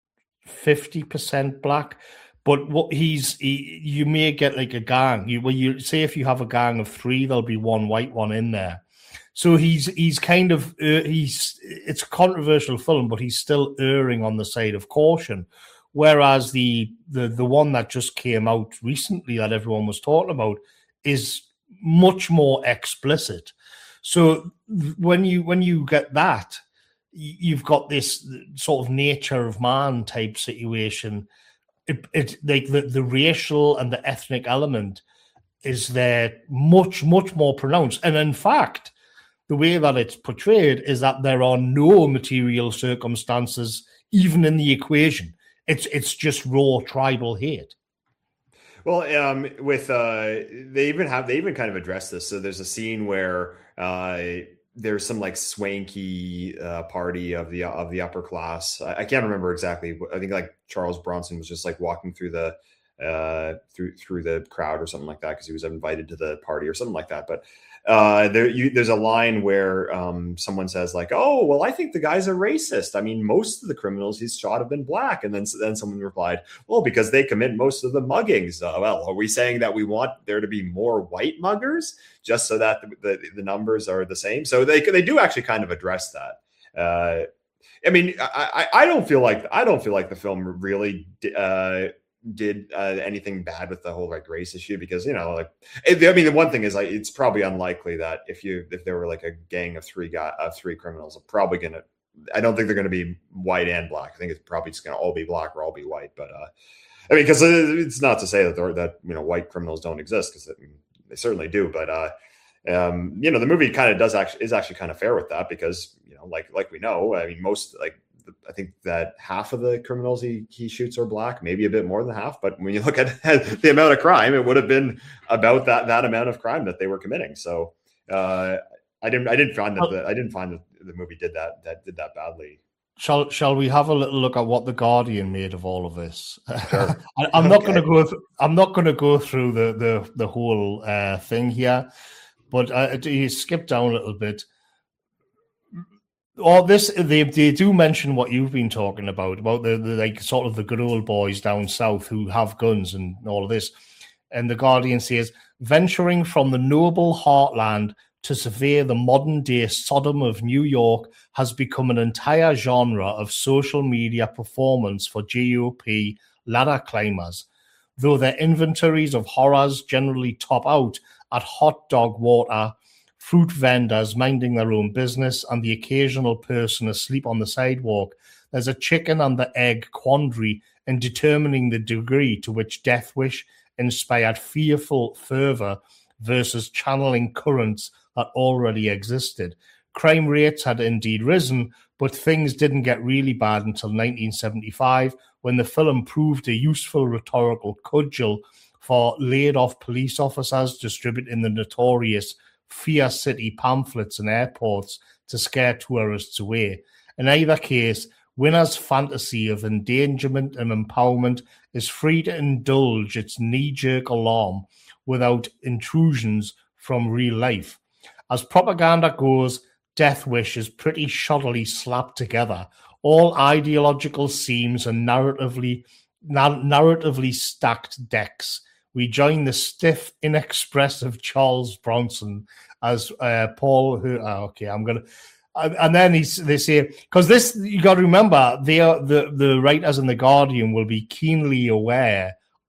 fifty percent black. But what he's, he, you may get like a gang. You, well, you say if you have a gang of three, there'll be one white one in there. So he's he's kind of uh, he's it's a controversial film, but he's still erring on the side of caution. Whereas the the the one that just came out recently that everyone was talking about is much more explicit. So when you when you get that, you've got this sort of nature of man type situation. It, it like the, the racial and the ethnic element is there much, much more pronounced. And in fact, the way that it's portrayed is that there are no material circumstances even in the equation. It's it's just raw tribal hate. Well, um, with uh, they even have they even kind of address this. So there's a scene where uh, there's some like swanky uh, party of the of the upper class. I, I can't remember exactly. I think like Charles Bronson was just like walking through the uh, through through the crowd or something like that because he was invited to the party or something like that. But uh, there you, there's a line where um, someone says like, "Oh, well, I think the guy's a racist. I mean, most of the criminals he's shot have been black." And then then someone replied, "Well, because they commit most of the muggings." Uh, well, are we saying that we want there to be more white muggers just so that the, the, the numbers are the same? So they they do actually kind of address that. Uh, I mean, I, I don't feel like I don't feel like the film really uh, did uh, anything bad with the whole like race issue, because, you know, like, I mean, the one thing is like, it's probably unlikely that if you, if there were like a gang of three guy of three criminals, are probably going to, I don't think they're going to be white and black. I think it's probably just going to all be black or all be white. But uh, I mean, because it's not to say that there, that, you know, white criminals don't exist, because they certainly do. But uh, um, you know, the movie kind of does actually is actually kind of fair with that, because, you know, like like we know, I mean, most like. I think that half of the criminals he, he shoots are black, maybe a bit more than half. But when you look at the amount of crime, it would have been about that that amount of crime that they were committing. So uh, I didn't I didn't find that the, I didn't find that the movie did that that did that badly. Shall Shall we have a little look at what the Guardian made of all of this? Sure. I, I'm not okay. going to go. Th- I'm not going to go through the the the whole uh, thing here, but uh, you skip down a little bit. All this, they they do mention what you've been talking about, about the, the like sort of the good old boys down south who have guns and all of this. And the Guardian says, venturing from the noble heartland to survey the modern day Sodom of New York has become an entire genre of social media performance for G O P ladder climbers. Though their inventories of horrors generally top out at hot dog water, fruit vendors minding their own business, and the occasional person asleep on the sidewalk, there's a chicken and the egg quandary in determining the degree to which Death Wish inspired fearful fervor versus channeling currents that already existed. Crime rates had indeed risen, but things didn't get really bad until nineteen seventy-five, when the film proved a useful rhetorical cudgel for laid-off police officers distributing the notorious Fear City pamphlets in airports to scare tourists away. In either case, Winner's fantasy of endangerment and empowerment is free to indulge its knee-jerk alarm without intrusions from real life. As propaganda goes, Death Wish is pretty shoddily slapped together. All ideological seams and narratively, nar- narratively stacked decks. We join the stiff, inexpressive Charles Bronson as uh, Paul. Who? Oh, okay, I'm gonna. And then he's, they say, because this, you got to remember, they are the the writers in the Guardian will be keenly aware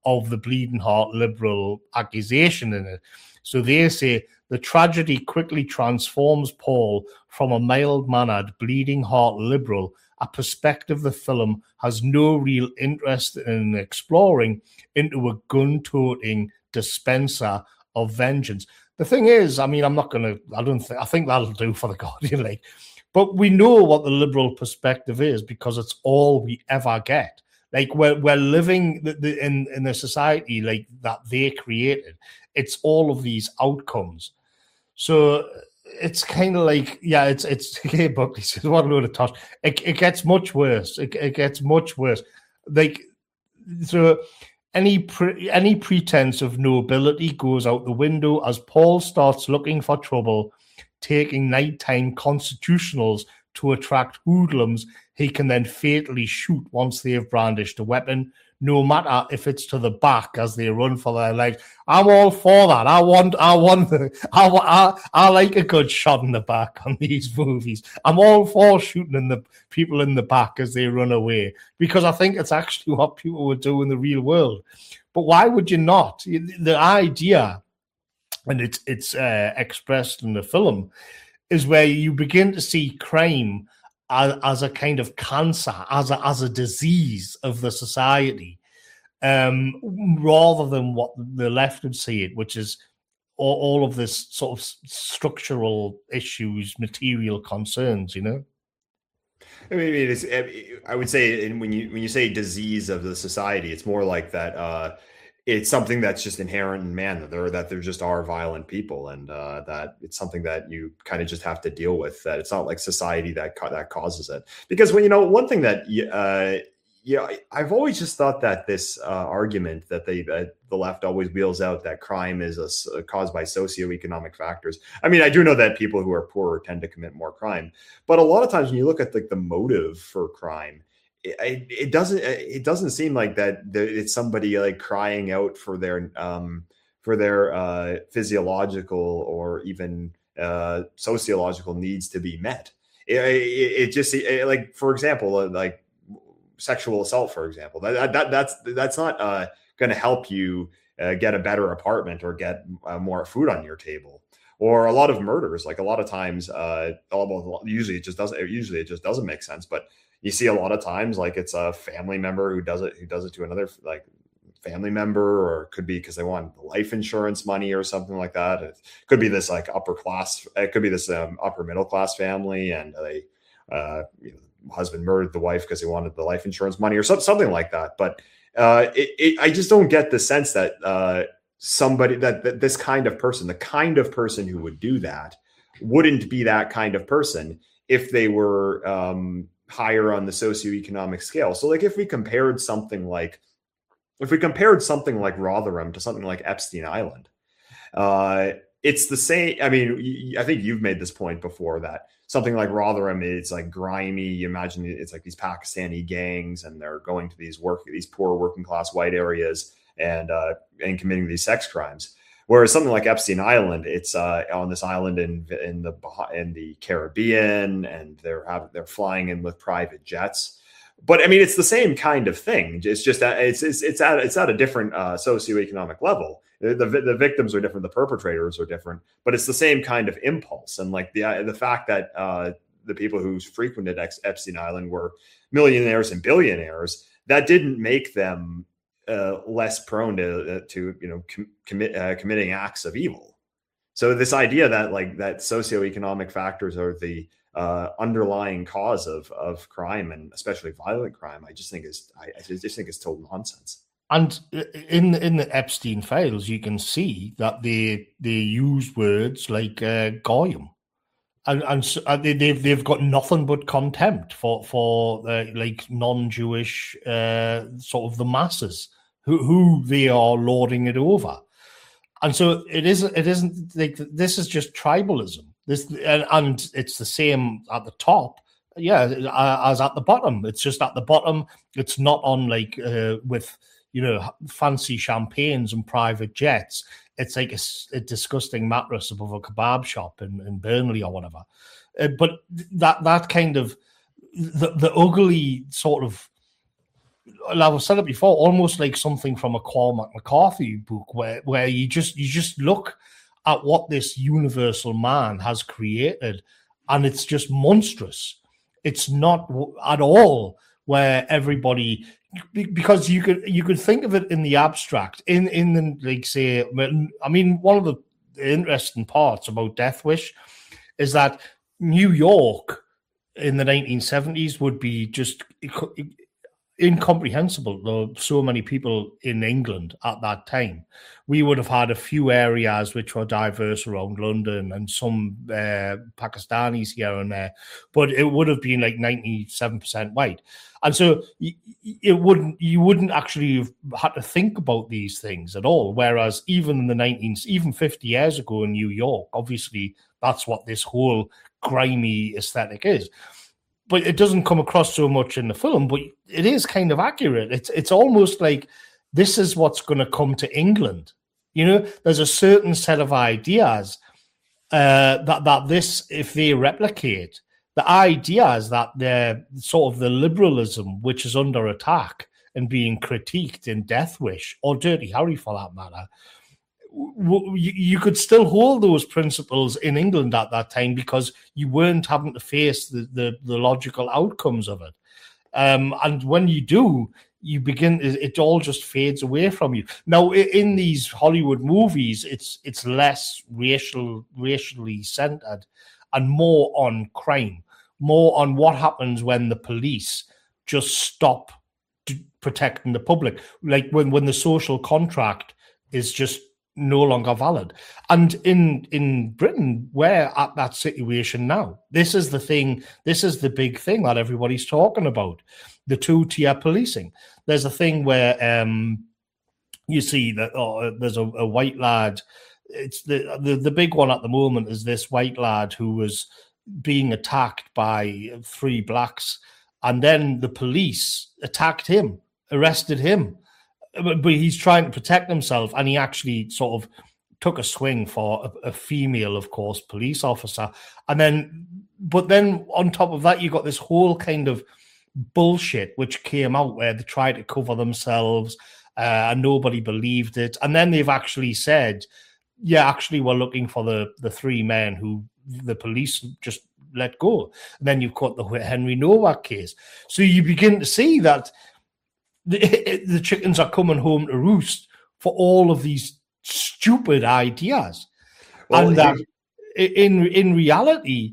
of the bleeding heart liberal accusation in it. So they say the tragedy quickly transforms Paul from a mild-mannered, bleeding heart liberal, a perspective the film has no real interest in exploring, into a gun-toting dispenser of vengeance. The thing is, I mean, I'm not going to, I don't think, I think that'll do for the Guardian League. But we know what the liberal perspective is because it's all we ever get. Like we're we're living the, the, in in a society like that they created. It's all of these outcomes. So it's kind of like, yeah, it's it's. Hey, Buckley says, "What a load of tosh." It it gets much worse. It, it gets much worse. Like so, any pre, any pretense of nobility goes out the window as Paul starts looking for trouble, taking nighttime constitutionals to attract hoodlums he can then fatally shoot once they have brandished a weapon, no matter if it's to the back as they run for their lives. I'm all for that. I want, I want, I, I, I like a good shot in the back on these movies. I'm all for shooting in the people in the back as they run away because I think it's actually what people would do in the real world. But why would you not? The idea, and it's it's uh, expressed in the film, is where you begin to see crime as, as a kind of cancer, as a, as a disease of the society, um, rather than what the left would see it, which is all, all of this sort of structural issues, material concerns, you know? I mean, it's, I would say when you when you say disease of the society, it's more like that uh, it's something that's just inherent in man, that there that there just are violent people, and uh, that it's something that you kind of just have to deal with. That it's not like society that that causes it. Because when you know one thing that uh, yeah, I've always just thought that this uh, argument that they that the left always wheels out, that crime is a, a caused by socioeconomic factors. I mean, I do know that people who are poorer tend to commit more crime, but a lot of times when you look at like the motive for crime, It, it doesn't it doesn't seem like that it's somebody like crying out for their um for their uh physiological or even uh sociological needs to be met. It, it, it just it, like for example like sexual assault, for example, that, that that's that's not uh going to help you uh, get a better apartment or get uh, more food on your table. Or a lot of murders, like a lot of times uh although usually it just doesn't usually it just doesn't make sense, but you see a lot of times like it's a family member who does it, who does it to another like family member, or it could be because they want life insurance money or something like that. It could be this like upper class, it could be this um, upper middle class family, and they, uh, you know, husband murdered the wife because he wanted the life insurance money or so, something like that. But uh, it, it, I just don't get the sense that uh, somebody that, that this kind of person, the kind of person who would do that, wouldn't be that kind of person if they were um, higher on the socioeconomic scale. So like if we compared something like, if we compared something like Rotherham to something like Epstein Island, uh, it's the same. I mean, I think you've made this point before that something like Rotherham is like grimy. You imagine it's like these Pakistani gangs, and they're going to these work, these poor working class white areas, and uh, and committing these sex crimes. Whereas something like Epstein Island, it's uh, on this island in in the in the Caribbean, and they're have, they're flying in with private jets. But I mean, it's the same kind of thing. It's just that it's it's it's at it's at a different uh, socioeconomic level. The, the the victims are different, the perpetrators are different, but it's the same kind of impulse. And like the the fact that uh, the people who frequented Epstein Island were millionaires and billionaires, that didn't make them Uh, less prone to to you know com- commit uh, committing acts of evil. So this idea that like that socioeconomic factors are the uh, underlying cause of of crime, and especially violent crime, I just think is I, I just think it's total nonsense. And in in the Epstein files, you can see that they they use words like uh, goyim, and and so they they've they've got nothing but contempt for for uh, like non-Jewish uh, sort of the masses who who they are lording it over, and so it isn't it isn't like this is just tribalism. This and, and it's the same at the top, yeah, as at the bottom. It's just at the bottom. It's not on like uh, with you know fancy champagnes and private jets. It's like a, a disgusting mattress above a kebab shop in, in Burnley or whatever. Uh, but that that kind of the, the ugly sort of I've said it before, almost like something from a Cormac McCarthy book, where where you just you just look at what this universal man has created, and it's just monstrous. It's not at all where everybody, because you could you could think of it in the abstract, in in the, like say, I mean, one of the interesting parts about Death Wish is that New York in the nineteen seventies would be just incomprehensible. There were so many people in England at that time. We would have had a few areas which were diverse around London and some uh, Pakistanis here and there, but it would have been like ninety-seven percent white. And so it wouldn't, you wouldn't actually have had to think about these things at all. Whereas even in the nineteens, even fifty years ago in New York, obviously that's what this whole grimy aesthetic is. But it doesn't come across so much in the film, but it is kind of accurate. It's it's almost like this is what's going to come to England. You know, there's a certain set of ideas uh, that that this, if they replicate, the ideas that they're sort of the liberalism which is under attack and being critiqued in Death Wish, or Dirty Harry for that matter, you could still hold those principles in England at that time because you weren't having to face the, the, the logical outcomes of it. Um, and when you do, you begin, it all just fades away from you. Now, in these Hollywood movies, it's it's less racial, racially centered and more on crime, more on what happens when the police just stop protecting the public, like when, when the social contract is just no longer valid. And in in Britain, we're at that situation now. This is the thing, this is the big thing that everybody's talking about, the two-tier policing. There's a thing where um, you see that oh, there's a, a white lad. It's the, the the big one at the moment is this white lad who was being attacked by three blacks, and then the police attacked him, arrested him. But he's trying to protect himself, and he actually sort of took a swing for a, a female, of course, police officer. And then, but then on top of that, you got this whole kind of bullshit which came out where they tried to cover themselves uh, and nobody believed it. And then they've actually said, yeah, actually, we're looking for the, the three men who the police just let go. And then you've got the Henry Nowak case. So you begin to see that The, the chickens are coming home to roost for all of these stupid ideas. Well, and that in in reality,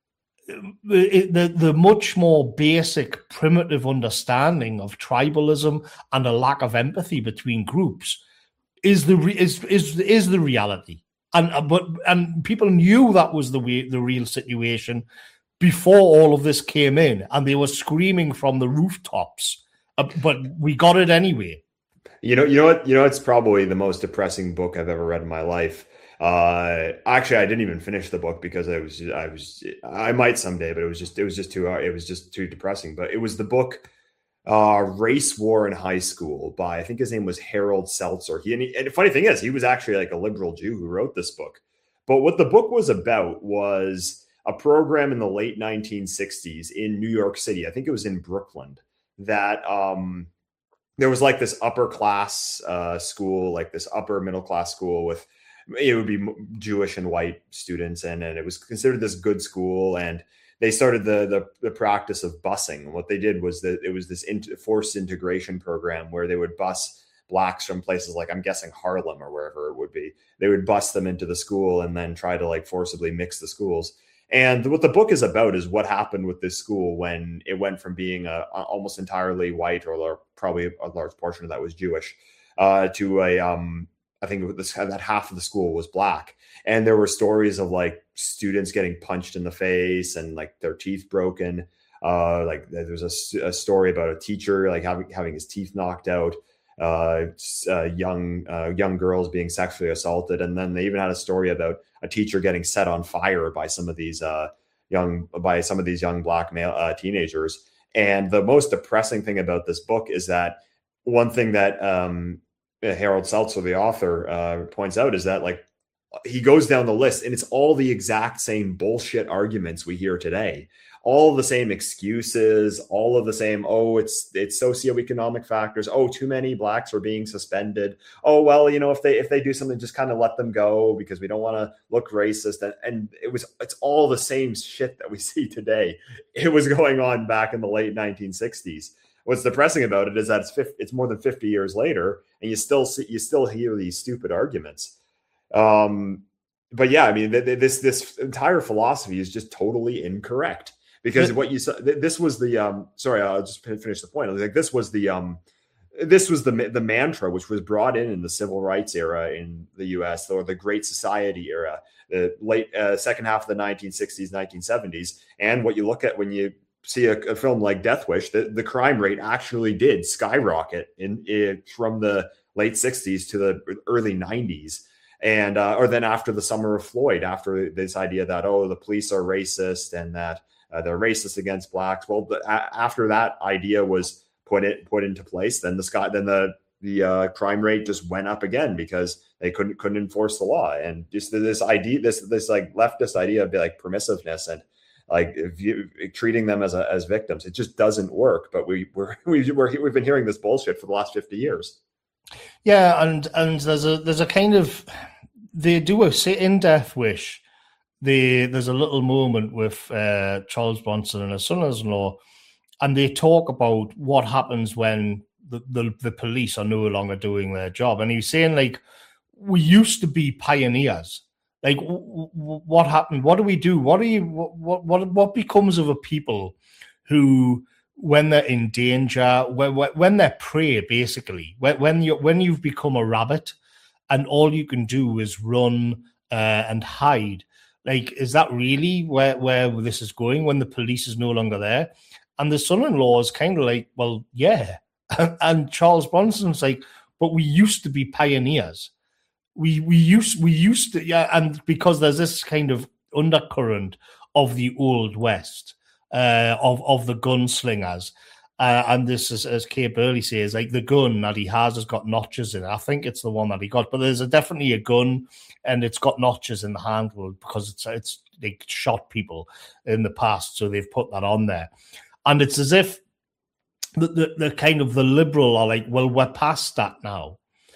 the, the, the much more basic, primitive understanding of tribalism and a lack of empathy between groups is the is is is the reality. And but and people knew that was the way, the real situation before all of this came in, and they were screaming from the rooftops. Uh, but we got it anyway. You know, you know what? You know, it's probably the most depressing book I've ever read in my life. Uh, actually, I didn't even finish the book because I was, I was, I might someday, but it was just, it was just too, it was just too depressing. But it was the book, uh, Race War in High School by, I think his name was Harold Seltzer. He and, he, and the funny thing is, he was actually like a liberal Jew who wrote this book. But what the book was about was a program in the late nineteen sixties in New York City. I think it was in Brooklyn. That um, there was like this upper class uh, school, like this upper middle class school with, it would be Jewish and white students. And, and it was considered this good school. And they started the, the, the practice of busing. And what they did was that it was this in, forced integration program where they would bus blacks from places like, I'm guessing Harlem or wherever it would be. They would bus them into the school and then try to like forcibly mix the schools. And what the book is about is what happened with this school when it went from being a, a almost entirely white, or probably a large portion of that was Jewish, uh, to a, um, I think this, that half of the school was black. And there were stories of like students getting punched in the face and like their teeth broken. Uh, like there was a, a story about a teacher like having having his teeth knocked out. Uh, uh, young uh, young girls being sexually assaulted, and then they even had a story about a teacher getting set on fire by some of these uh, young by some of these young black male uh, teenagers. And the most depressing thing about this book is that one thing that um, Harold Seltzer, the author, uh, points out is that like he goes down the list, and it's all the exact same bullshit arguments we hear today. All the same excuses, all of the same, oh, it's it's socioeconomic factors. Oh, too many blacks are being suspended. Oh, well, you know, if they if they do something, just kind of let them go because we don't want to look racist. And, and it was it's all the same shit that we see today. It was going on back in the late nineteen sixties. What's depressing about it is that it's fifty, it's more than fifty years later, and you still see you still hear these stupid arguments. Um, but yeah, I mean, th- th- this this entire philosophy is just totally incorrect. Because what you saw, this was the um. Sorry, I'll just finish the point. Like this was the um, this was the the mantra which was brought in in the civil rights era in the U S, or the Great Society era, the late uh, second half of the nineteen sixties, nineteen seventies. And what you look at when you see a, a film like Death Wish, the, the crime rate actually did skyrocket in, in from the late sixties to the early nineties. And uh, or then after the Summer of Floyd, after this idea that, oh, the police are racist and that Uh, they're racist against blacks. Well, the, a, after that idea was put it put into place, then the Scott, then the the uh, crime rate just went up again because they couldn't couldn't enforce the law. And just this idea, this this like leftist idea of like permissiveness and like view, treating them as a, as victims, it just doesn't work. But we we're, we we're, we've been hearing this bullshit for the last fifty years. Yeah, and and there's a there's a kind of they do a sit in Death Wish. The, there's a little moment with uh, Charles Bronson and his son-in-law, and they talk about what happens when the, the, the police are no longer doing their job. And he's saying, like, we used to be pioneers. Like, w- w- what happened? What do we do? What do you? What what what becomes of a people who, when they're in danger, when when they're prey, basically, when when you when you've become a rabbit, and all you can do is run uh, and hide. Like, is that really where, where this is going when the police is no longer there? And the son-in-law is kind of like, well, yeah. And Charles Bronson's like, but we used to be pioneers. We we used we used to, yeah. And because there's this kind of undercurrent of the Old West, uh, of of the gunslingers. Uh, and this is, as Kay Burley says, like the gun that he has has got notches in it. I think it's the one that he got, but there's a, definitely a gun, and it's got notches in the handle because it's it's they shot people in the past, so they've put that on there. And it's as if the the, the kind of the liberal are like, well, we're past that now.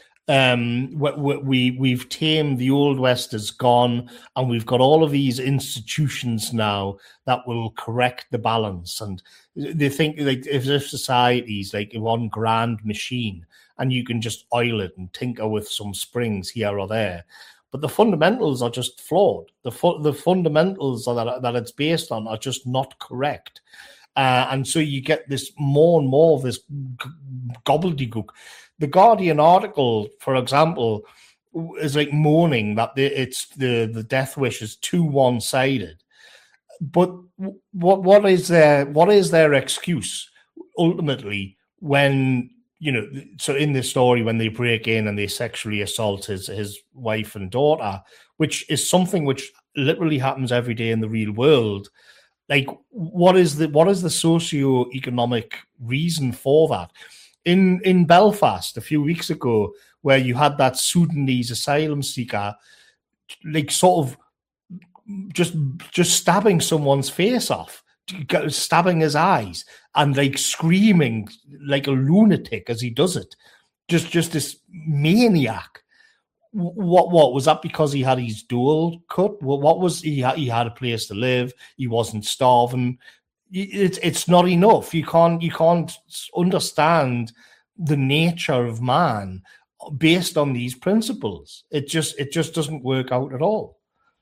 Um, we, we we've tamed the Old West is gone, and we've got all of these institutions now that will correct the balance. And they think like if society's like one grand machine, and you can just oil it and tinker with some springs here or there, but the fundamentals are just flawed. The fu- the fundamentals that that it's based on are just not correct. Uh, and so you get this more and more of this g- gobbledygook. The Guardian article, for example, is like moaning that the, it's the, the Death Wish is too one-sided. But what what is their what is their excuse ultimately when, you know, so in this story when they break in and they sexually assault his his wife and daughter, which is something which literally happens every day in the real world. Like, what is the what is the socio-economic reason for that? In in Belfast a few weeks ago, where you had that Sudanese asylum seeker, like sort of just just stabbing someone's face off, stabbing his eyes, and like screaming like a lunatic as he does it, just just this maniac. What what was that? Because he had his dual cut? What, what was he? Had, he had a place to live. He wasn't starving. It's it's not enough. You can't you can't understand the nature of man based on these principles. It just it just doesn't work out at all.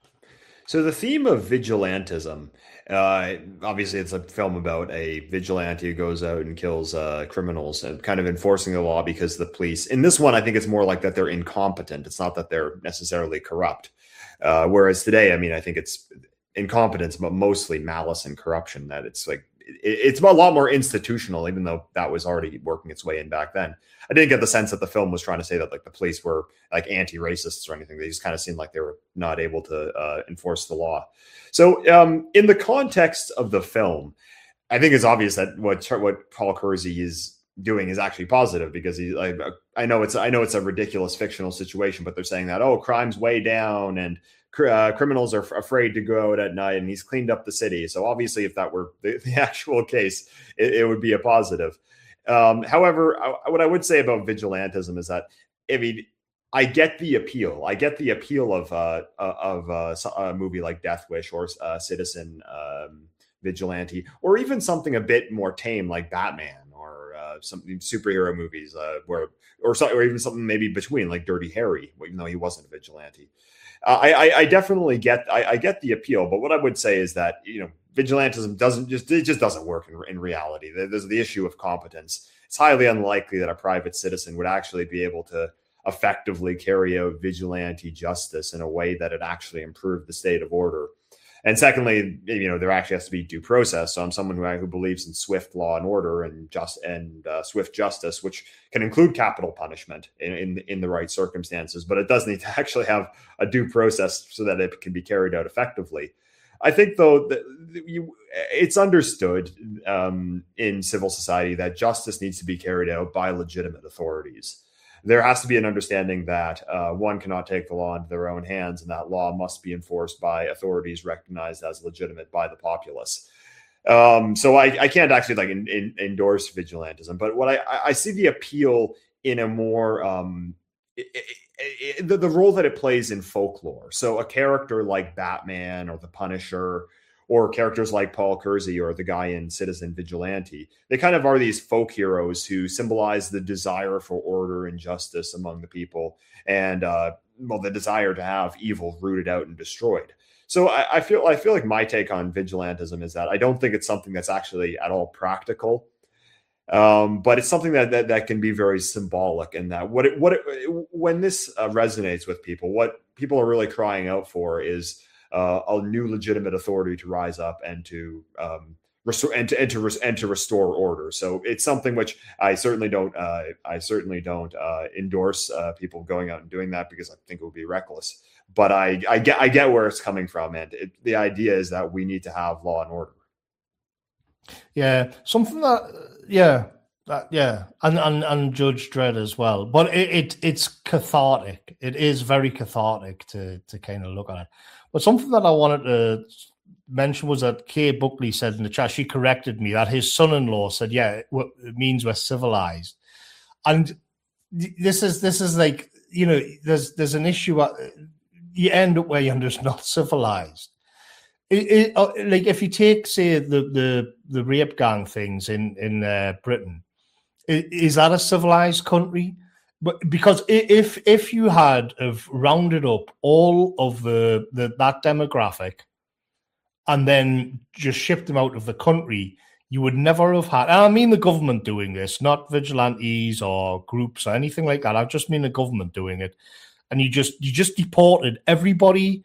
So the theme of vigilantism, uh, obviously it's a film about a vigilante who goes out and kills uh, criminals and kind of enforcing the law because the police. In this one, I think it's more like that they're incompetent. It's not that they're necessarily corrupt. Uh, whereas today, I mean, I think it's incompetence, but mostly malice and corruption. That it's like it, it's a lot more institutional, even though that was already working its way in back then. I didn't get the sense that the film was trying to say that like the police were like anti-racists or anything. They just kind of seemed like they were not able to uh, enforce the law. So um, in the context of the film, I think it's obvious that what what Paul Kersey is doing is actually positive, because he, like, I know it's I know it's a ridiculous fictional situation, but they're saying that, oh, crime's way down and uh, criminals are f- afraid to go out at night, and he's cleaned up the city. So obviously, if that were the, the actual case, it, it would be a positive. Um, however, I, what I would say about vigilantism is that, I mean, I get the appeal. I get the appeal of uh, of uh, a movie like Death Wish or uh, Citizen um, Vigilante, or even something a bit more tame like Batman, or uh, some superhero movies, uh, where or, so, or even something maybe between, like Dirty Harry, even though he wasn't a vigilante. Uh, I, I definitely get I, I get the appeal, but what I would say is that, you know, vigilantism doesn't just it just doesn't work in, in reality. There's the issue of competence. It's highly unlikely that a private citizen would actually be able to effectively carry out vigilante justice in a way that it actually improved the state of order. And secondly, you know, there actually has to be due process. So I'm someone who who believes in swift law and order and just and uh, swift justice, which can include capital punishment in, in in the right circumstances, but it does need to actually have a due process so that it can be carried out effectively. I think, though, that you, it's understood um, in civil society that justice needs to be carried out by legitimate authorities. There has to be an understanding that uh, one cannot take the law into their own hands, and that law must be enforced by authorities recognized as legitimate by the populace. Um, so I, I can't actually like in, in, endorse vigilantism, but what I, I see the appeal in a more um, it, it, it, the, the role that it plays in folklore. So a character like Batman or the Punisher, or characters like Paul Kersey or the guy in Citizen Vigilante, they kind of are these folk heroes who symbolize the desire for order and justice among the people, and uh, well, the desire to have evil rooted out and destroyed. So I, I feel I feel like my take on vigilantism is that I don't think it's something that's actually at all practical, um, but it's something that, that that can be very symbolic. And that what it, what it, when this uh, resonates with people, what people are really crying out for is Uh, a new legitimate authority to rise up and to um, restore and to and to, res- and to restore order. So it's something which I certainly don't uh, I certainly don't uh, endorse uh, people going out and doing that, because I think it would be reckless. But I I get I get where it's coming from, and it, the idea is that we need to have law and order. Yeah, something that yeah. That, yeah, and, and and Judge Dredd as well, but it, it it's cathartic. It is very cathartic to to kind of look at it. But something that I wanted to mention was that Kay Buckley said in the chat, she corrected me, that his son-in-law said, "Yeah, it, it means we're civilized." And this is this is like, you know, there's there's an issue. You end up where you're just not civilized. It, it, uh, like if you take, say, the the the rape gang things in in uh, Britain. Is that a civilized country? But because if if you had have rounded up all of the, the that demographic and then just shipped them out of the country, you would never have had. And I mean the government doing this, not vigilantes or groups or anything like that. I just mean the government doing it, and you just you just deported everybody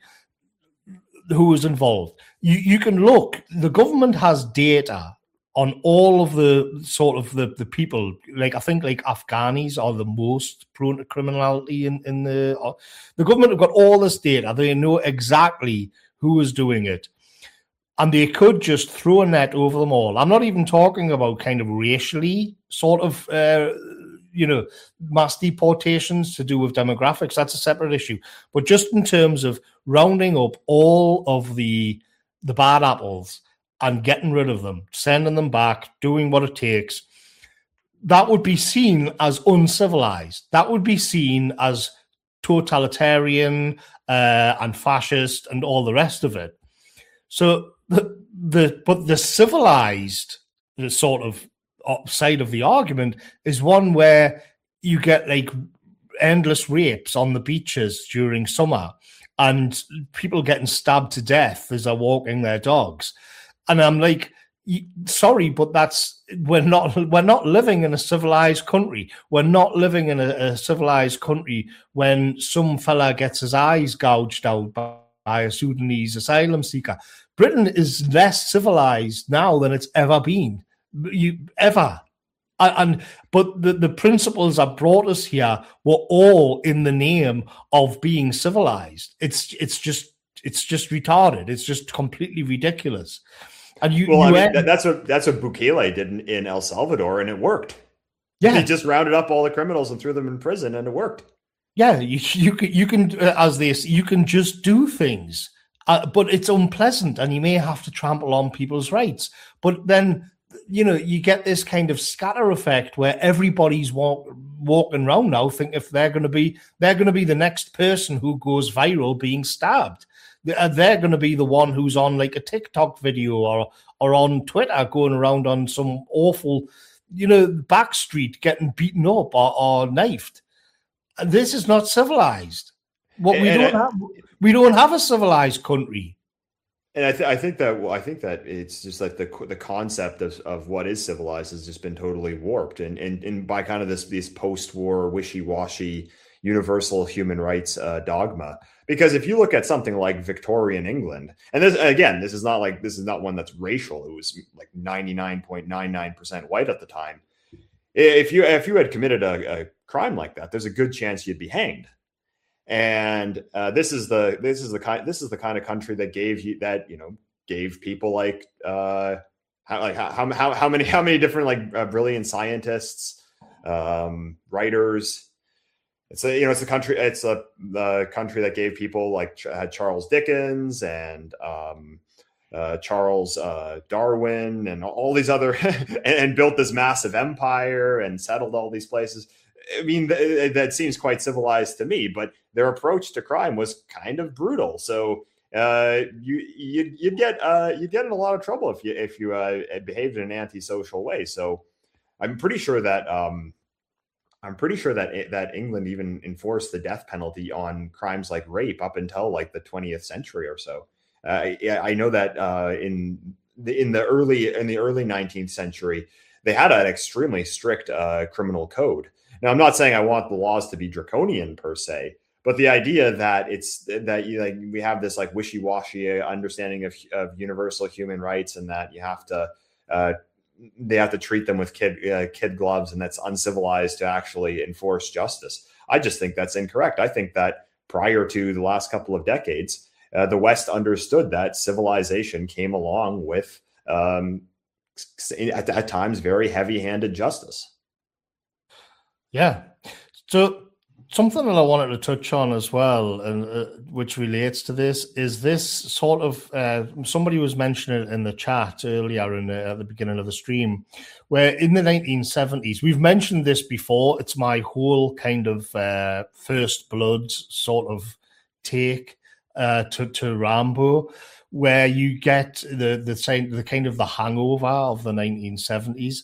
who was involved. You you can look. The government has data on all of the sort of the, the people, like I think like Afghanis are the most prone to criminality in, in the uh, the government have got all this data. They know exactly who is doing it. And they could just throw a net over them all. I'm not even talking about kind of racially sort of, uh, you know, mass deportations to do with demographics. That's a separate issue. But just in terms of rounding up all of the the bad apples and getting rid of them, sending them back, doing what it takes, that would be seen as uncivilized. That would be seen as totalitarian uh, and fascist and all the rest of it. So the the but the civilized the sort of side of the argument is one where you get like endless rapes on the beaches during summer and people getting stabbed to death as they're walking their dogs. And I'm like, sorry, but that's we're not we're not living in a civilized country. We're not living in a, a civilized country when some fella gets his eyes gouged out by, by a Sudanese asylum seeker. Britain is less civilized now than it's ever been, you ever. And, and but the, the principles that brought us here were all in the name of being civilized. It's it's just it's just retarded. It's just completely ridiculous. And you, well, you I mean, end- that, that's what that's what Bukele did in, in El Salvador, and it worked. Yeah, he just rounded up all the criminals and threw them in prison, and it worked. Yeah, you you can you can uh, as this you can just do things, uh, but it's unpleasant, and you may have to trample on people's rights. But then you know you get this kind of scatter effect where everybody's walk, walking around now, think if they're going to be they're going to be the next person who goes viral being stabbed. They're going to be the one who's on like a TikTok video or or on Twitter going around on some awful, you know, back street getting beaten up or, or knifed. This is not civilized. What we and don't I, have, we don't have a civilized country. And I, th- I think that well, I think that it's just like the the concept of, of what is civilized has just been totally warped, and and, and by kind of this this post-war wishy-washy universal human rights uh, dogma. Because if you look at something like Victorian England, and this again, this is not like this is not one that's racial. It was like ninety-nine point nine nine percent white at the time. If you if you had committed a, a crime like that, there's a good chance you'd be hanged. And uh, this is the this is the kind this is the kind of country that gave you that you know gave people like uh, how like how how how many how many different like uh, brilliant scientists, um, writers. It's a, you know, it's a country, it's a, the country that gave people like had Charles Dickens and um, uh, Charles uh, Darwin and all these other, and, and built this massive empire and settled all these places. I mean, th- that seems quite civilized to me, but their approach to crime was kind of brutal. So uh, you, you'd, you'd get, uh, you'd get in a lot of trouble if you, if you uh, behaved in an antisocial way. So I'm pretty sure that, um, I'm pretty sure that that England even enforced the death penalty on crimes like rape up until like the twentieth century or so. Uh, I know that uh, in the in the early in the early nineteenth century, they had an extremely strict uh, criminal code. Now, I'm not saying I want the laws to be draconian per se, but the idea that it's that you like we have this like wishy-washy understanding of, of universal human rights, and that you have to. Uh, they have to treat them with kid uh, kid gloves, and that's uncivilized to actually enforce justice. I just think that's incorrect. I think that prior to the last couple of decades, uh, the West understood that civilization came along with, um, at, at times, very heavy-handed justice. Yeah. So something that I wanted to touch on as well, and uh, which relates to this, is this sort of uh, somebody was mentioning it in the chat earlier in the, at the beginning of the stream, where in the nineteen seventies, we've mentioned this before. It's my whole kind of uh, First Blood sort of take uh, to to Rambo, where you get the the same the kind of the hangover of the nineteen seventies.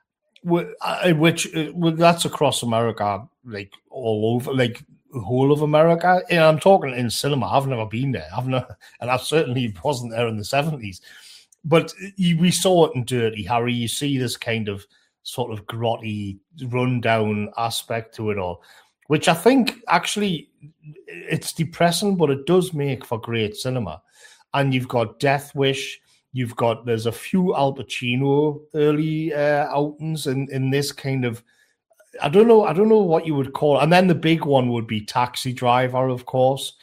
Which that's across America, like all over, like the whole of America. And I'm talking in cinema. I've never been there. I've never, and I certainly wasn't there in the seventies. But you, we saw it in Dirty Harry. You see this kind of sort of grotty, rundown aspect to it all, which I think actually it's depressing, but it does make for great cinema. And you've got Death Wish. You've got, there's a few Al Pacino early uh, outings in, in this kind of, I don't know, I don't know what you would call it. And then the big one would be Taxi Driver, of course,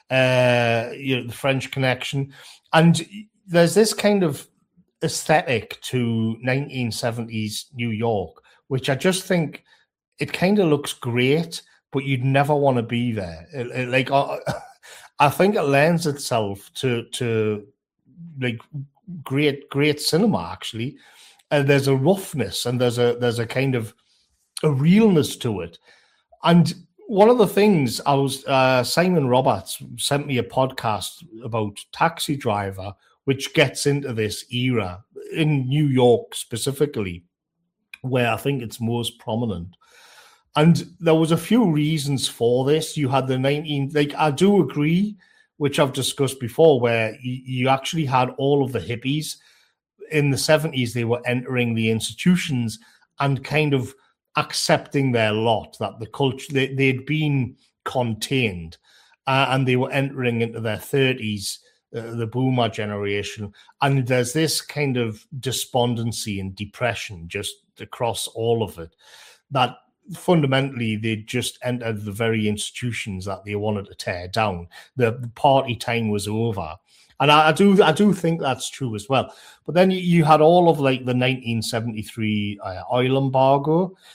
uh, you know, the French Connection. And there's this kind of aesthetic to nineteen seventies New York, which I just think it kind of looks great, but you'd never want to be there. It, it, like, I, I think it lends itself to, to like, great great cinema actually. And uh, there's a roughness and there's a there's a kind of a realness to it. And one of the things I was uh Simon Roberts sent me a podcast about Taxi Driver, which gets into this era in New York specifically, where I think it's most prominent. And there was a few reasons for this. You had the nineteen like I do agree, which I've discussed before, where you actually had all of the hippies in the seventies. They were entering the institutions and kind of accepting their lot, that the culture, they, they'd been contained uh, and they were entering into their thirties, uh, the boomer generation. And there's this kind of despondency and depression just across all of it, that fundamentally they just entered the very institutions that they wanted to tear down. The, the party time was over, and I, I do I do think that's true as well. But then you, you had all of like the nineteen seventy-three uh, oil embargo,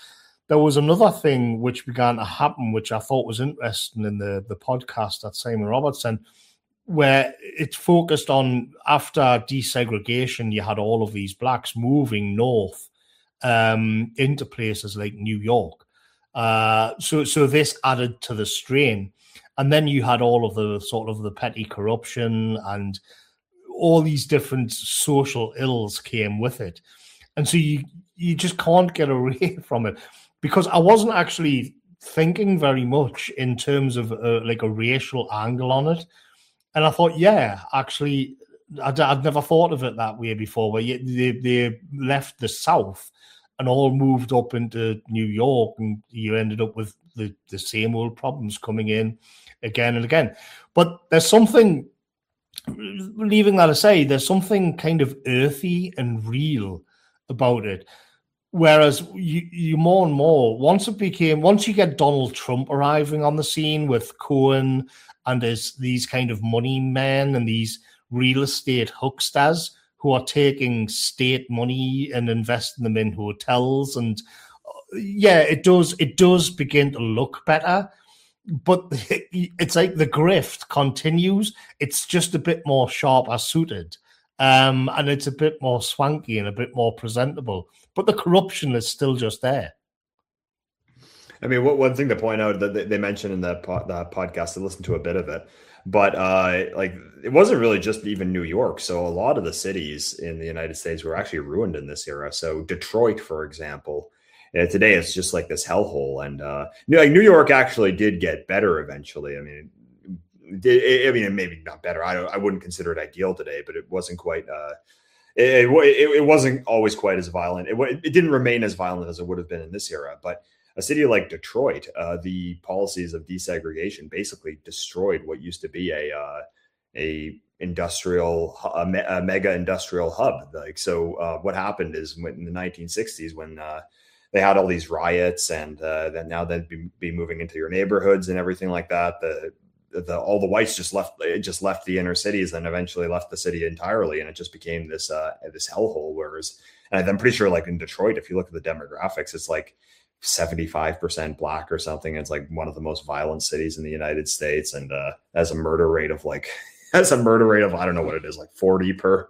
there was another thing which began to happen, which I thought was interesting in the, the podcast that Simon Robertson, where it focused on after desegregation, you had all of these blacks moving north um, into places like New York. Uh, so, so this added to the strain. And then you had all of the sort of the petty corruption and all these different social ills came with it. And so you, you just can't get away from it, because I wasn't actually thinking very much in terms of uh, like a racial angle on it. And I thought, yeah, actually, I'd, I'd never thought of it that way before, where they, they left the South and all moved up into New York, and you ended up with the, the same old problems coming in again and again. But there's something, leaving that aside, there's something kind of earthy and real about it. Whereas you, you more and more, once it became, once you get Donald Trump arriving on the scene with Cohen and there's these kind of money men and these real estate hucksters who are taking state money and investing them in hotels, and yeah, it does it does begin to look better. But it's like the grift continues. It's just a bit more sharper suited. Um, and it's a bit more swanky and a bit more presentable. But the corruption is still just there. I mean, one thing to point out that they mentioned in that, po- that podcast, I listened to a bit of it, but uh, like it wasn't really just even New York. So a lot of the cities in the United States were actually ruined in this era. So Detroit, for example, uh, today it's just like this hellhole. And uh, like New York actually did get better eventually. I mean, I mean, maybe not better. I don't. I wouldn't consider it ideal today, but it wasn't quite. Uh, it, it it wasn't always quite as violent. It it didn't remain as violent as it would have been in this era. But a city like Detroit, uh, the policies of desegregation basically destroyed what used to be a uh, a industrial, a, me, a mega industrial hub. Like so, uh, what happened is when, in the nineteen sixties when uh, they had all these riots, and uh, then now they'd be, be moving into your neighborhoods and everything like that. The The, all the whites just left, it just left the inner cities and eventually left the city entirely. And it just became this, uh, this hellhole. Whereas, and I'm pretty sure like in Detroit, if you look at the demographics, it's like seventy-five percent black or something. It's like one of the most violent cities in the United States. And, uh, has a murder rate of like, has a murder rate of, I don't know what it is, like forty per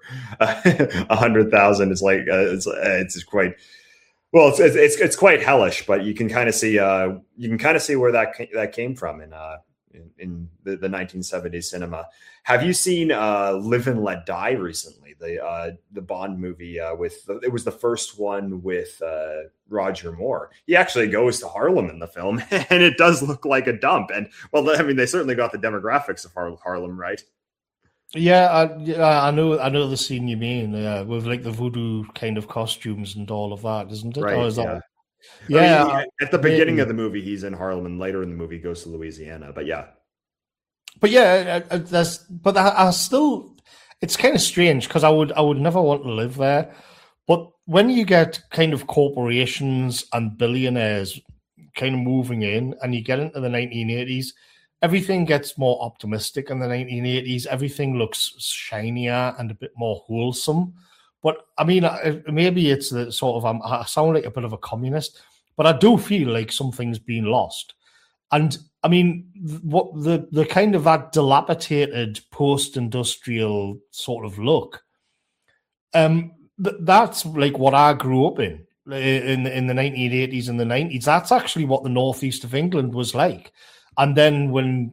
a hundred thousand. It's like, uh, it's, it's quite, well, it's, it's, it's quite hellish, but you can kind of see, uh, you can kind of see where that, that came from. And, uh, in, in the, the nineteen seventies cinema. Have you seen uh, Live and Let Die recently? The uh, the Bond movie uh, with the, it was the first one with uh, Roger Moore. He actually goes to Harlem in the film, and it does look like a dump. And well, I mean, they certainly got the demographics of Har- Harlem right. Yeah, I, yeah, I know, I know the scene you mean. Yeah, with like the voodoo kind of costumes and all of that, isn't it? Right. Or is yeah. that... Yeah, I mean, at the beginning maybe. of the movie, he's in Harlem, and later in the movie, he goes to Louisiana. But yeah, but yeah, that's. But I, I still, it's kind of strange because I would, I would never want to live there. But when you get kind of corporations and billionaires kind of moving in, and you get into the nineteen eighties, everything gets more optimistic in the nineteen eighties. Everything looks shinier and a bit more wholesome. But I mean, maybe it's the sort of, um, I sound like a bit of a communist, but I do feel like something's been lost. And I mean, what the, the kind of that dilapidated post-industrial sort of look, um, th- that's like what I grew up in, in, in the nineteen eighties and the nineties. That's actually what the northeast of England was like. And then when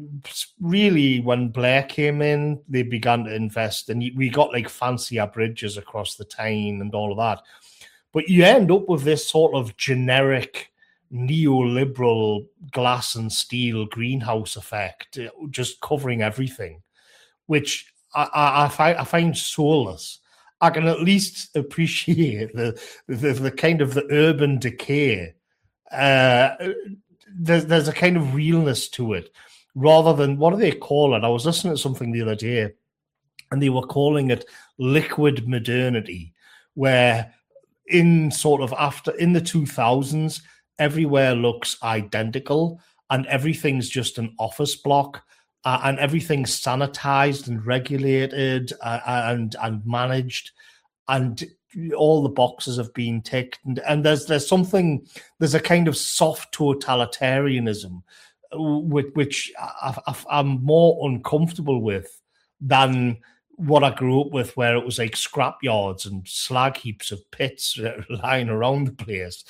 really when Blair came in, they began to invest, and we got like fancier bridges across the Tyne and all of that. But you end up with this sort of generic neoliberal glass and steel greenhouse effect, just covering everything, which I, I, I, find, I find soulless. I can at least appreciate the the, the kind of the urban decay. Uh, There's, there's a kind of realness to it, rather than, what do they call it? I was listening to something the other day, and they were calling it liquid modernity, where in sort of after, in the two thousands, everywhere looks identical, and everything's just an office block, uh, and everything's sanitized and regulated uh, and, and managed. And all the boxes have been ticked, and, and there's there's something there's a kind of soft totalitarianism which, which I, I, I'm more uncomfortable with than what I grew up with, where it was like scrap yards and slag heaps of pits lying around the place,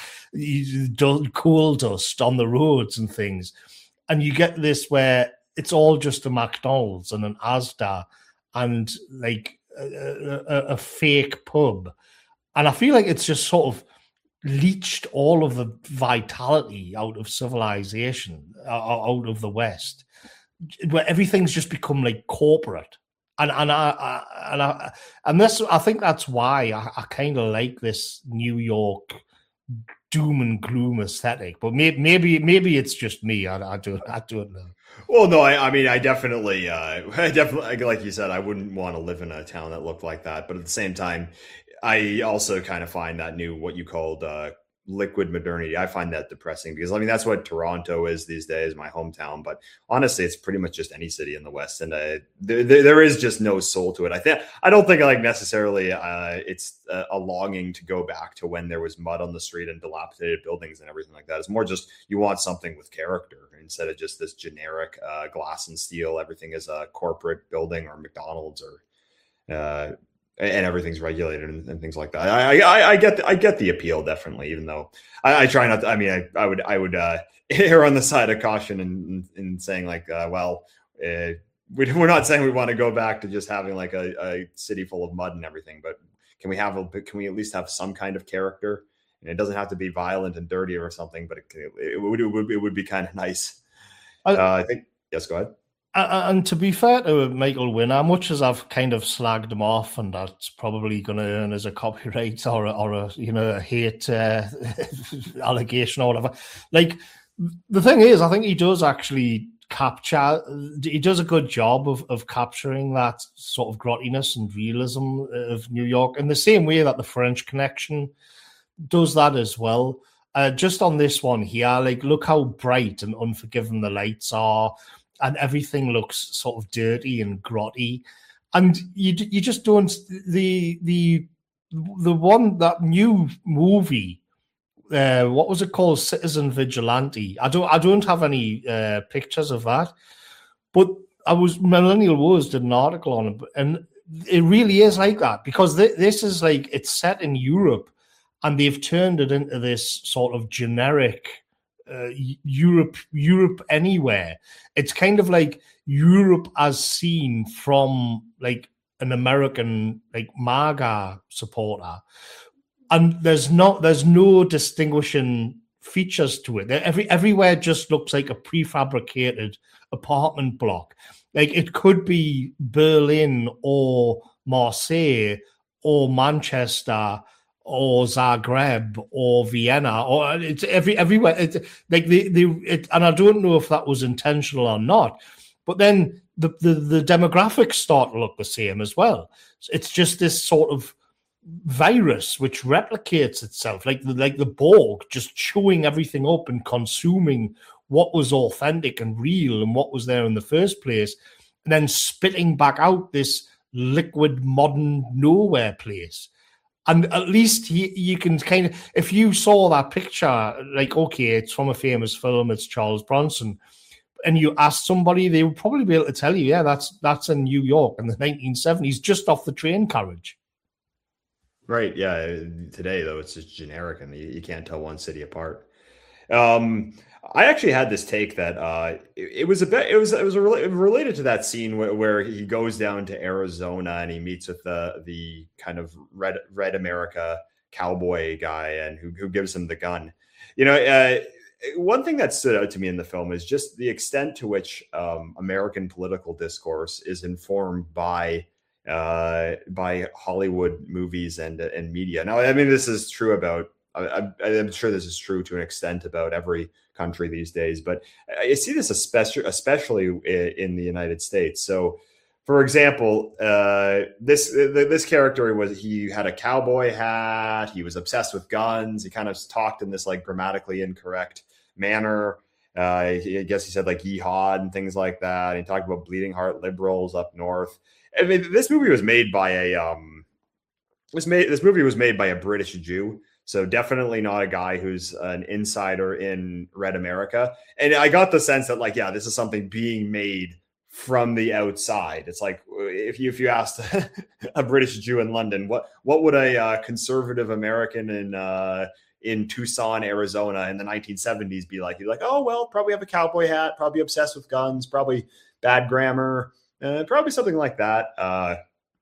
coal dust on the roads and things. And you get this where it's all just a McDonald's and an Asda and like a, a, a fake pub. And I feel like it's just sort of leached all of the vitality out of civilization, out of the West, where everything's just become like corporate. And and I, I and I and this I think that's why I, I kind of like this New York doom and gloom aesthetic. But maybe maybe maybe it's just me. I, I don't I don't know. Well, no, I, I mean, I definitely, uh, I definitely, like you said, I wouldn't want to live in a town that looked like that. But at the same time, I also kind of find that new, what you called uh, liquid modernity, I find that depressing because, I mean, that's what Toronto is these days, my hometown. But honestly, it's pretty much just any city in the West. And uh, there, there is just no soul to it. I think, I don't think like necessarily uh, it's a, a longing to go back to when there was mud on the street and dilapidated buildings and everything like that. It's more just you want something with character instead of just this generic uh, glass and steel. Everything is a corporate building or McDonald's or uh, and everything's regulated and, and things like that. I, I, I get, the, I get the appeal definitely, even though I, I try not to, I mean, I, I would, I would uh, err on the side of caution in, in, in saying like, uh, well, uh, we, we're not saying we want to go back to just having like a, a city full of mud and everything, but can we have, a, can we at least have some kind of character? And it doesn't have to be violent and dirty or something, but it, it, would, it would, it would be kind of nice. I, uh, I think, yes, go ahead. And to be fair to Michael Winner, much as I've kind of slagged him off, and that's probably going to earn as a copyright or a, or a you know a hate uh, allegation or whatever. Like the thing is, I think he does actually capture. He does a good job of of capturing that sort of grottiness and realism of New York in the same way that the French Connection does that as well. Uh, just on this one here, like look how bright and unforgiving the lights are. And everything looks sort of dirty and grotty, and you you just don't the the the one that new movie. Uh, what was it called? Citizen Vigilante. I don't I don't have any uh, pictures of that, but I was Millennial Wars did an article on it, and it really is like that because th- this is like it's set in Europe, and they've turned it into this sort of generic. Uh, Europe, Europe anywhere. It's kind of like Europe as seen from like an American like MAGA supporter, and there's not there's no distinguishing features to it. Every everywhere just looks like a prefabricated apartment block. Like it could be Berlin or Marseille or Manchester. Or Zagreb or Vienna, or it's every everywhere. It's like the the it, and I don't know if that was intentional or not. But then the, the the demographics start to look the same as well. It's just this sort of virus which replicates itself, like the, like the Borg, just chewing everything up and consuming what was authentic and real and what was there in the first place, and then spitting back out this liquid modern nowhere place. And at least he, you can kind of, if you saw that picture, like, okay, it's from a famous film, it's Charles Bronson, and you asked somebody, they would probably be able to tell you, yeah, that's that's in New York in the nineteen seventies, just off the train carriage. Right, yeah. Today, though, it's just generic, and you, you can't tell one city apart. Um, I actually had this take that uh, it, it was a bit, it was it was a, related to that scene where, where he goes down to Arizona and he meets with the the kind of red red America cowboy guy and who who gives him the gun. You know, uh, one thing that stood out to me in the film is just the extent to which um, American political discourse is informed by uh, by Hollywood movies and and media. Now, I mean, this is true about. I, I'm sure this is true to an extent about every country these days, but I see this especially, especially in the United States. So, for example, uh, this this character was he had a cowboy hat. He was obsessed with guns. He kind of talked in this like grammatically incorrect manner. Uh, he, I guess he said like yeehaw and things like that. And he talked about bleeding heart liberals up north. I mean, this movie was made by a um, was made. This movie was made by a British Jew, so definitely not a guy who's an insider in Red America. And I got the sense that, like, yeah, this is something being made from the outside. It's like if you if you asked a British Jew in London, what what would a uh, conservative American in uh, in Tucson, Arizona, in the nineteen seventies be like? You're like, oh well, probably have a cowboy hat, probably obsessed with guns, probably bad grammar, uh, probably something like that. Uh,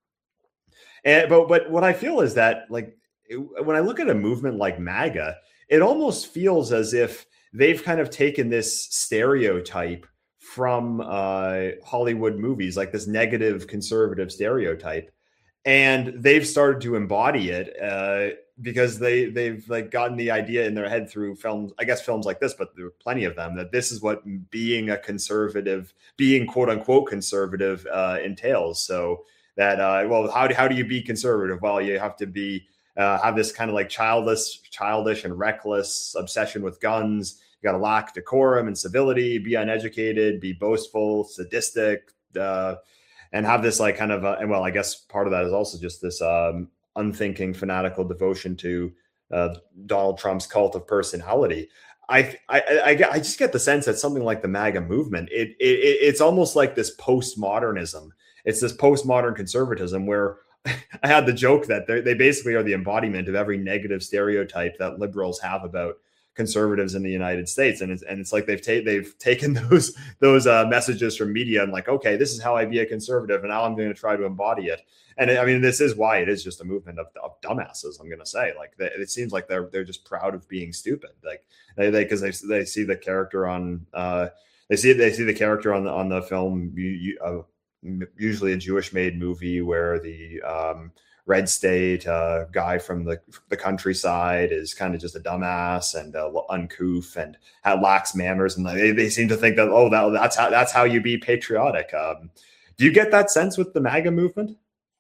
And, but but what I feel is that, like, it, when I look at a movement like MAGA, it almost feels as if they've kind of taken this stereotype from uh, Hollywood movies, like this negative conservative stereotype, and they've started to embody it uh, because they they've like gotten the idea in their head through films, I guess films like this, but there are plenty of them, that this is what being a conservative, being quote unquote conservative uh, entails. So. That uh, well, how do how do you be conservative? Well, you have to be uh, have this kind of like childless, childish and reckless obsession with guns. You got to lack decorum and civility, be uneducated, be boastful, sadistic, uh, and have this like kind of uh, and well, I guess part of that is also just this um, unthinking, fanatical devotion to uh, Donald Trump's cult of personality. I, I I I just get the sense that something like the MAGA movement, it, it it's almost like this postmodernism. It's this postmodern conservatism where I had the joke that they basically are the embodiment of every negative stereotype that liberals have about conservatives in the United States. And it's, and it's like they've, ta- they've taken those those uh, messages from media and like, okay, this is how I be a conservative, and now I'm going to try to embody it. And I mean, this is why it is just a movement of, of dumbasses, I'm going to say. Like, they, it seems like they're they're just proud of being stupid. Like, they because they, they, they see the character on uh, they see they see the character on the on the film. You, you, uh, usually a Jewish made movie where the um, red state uh, guy from the the countryside is kind of just a dumbass and uh, uncouth and lacks manners, and they, they seem to think that, oh, that, that's how that's how you be patriotic. Um, do you get that sense with the MAGA movement?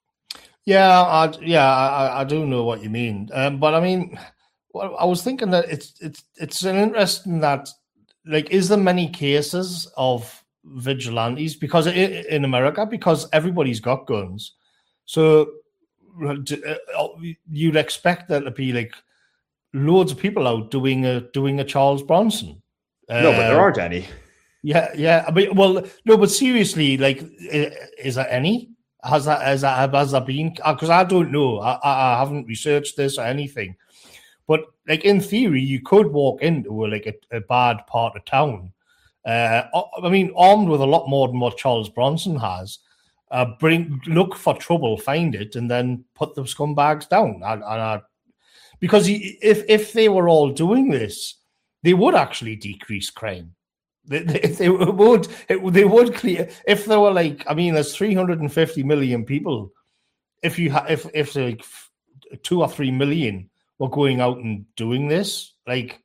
Yeah, I, yeah, I, I do know what you mean, um, but I mean, well, I was thinking that it's it's it's an interesting that, like, is there many cases of vigilantes because in America, because everybody's got guns, so you'd expect there to be like loads of people out doing a doing a Charles Bronson. No, uh, but there aren't any. Yeah, yeah. I mean, well, no, but seriously, like, is there any? Has that has that has that been? Because I don't know. I, I haven't researched this or anything. But like in theory, you could walk into a, like a, a bad part of town. Uh, I mean, armed with a lot more than what Charles Bronson has, uh, bring look for trouble, find it, and then put the scumbags down. And, and I, because he, if if they were all doing this, they would actually decrease crime. They, they, they would it, they would clear if there were like I mean, there's three hundred fifty million people. If you ha, if if like two or three million were going out and doing this, like.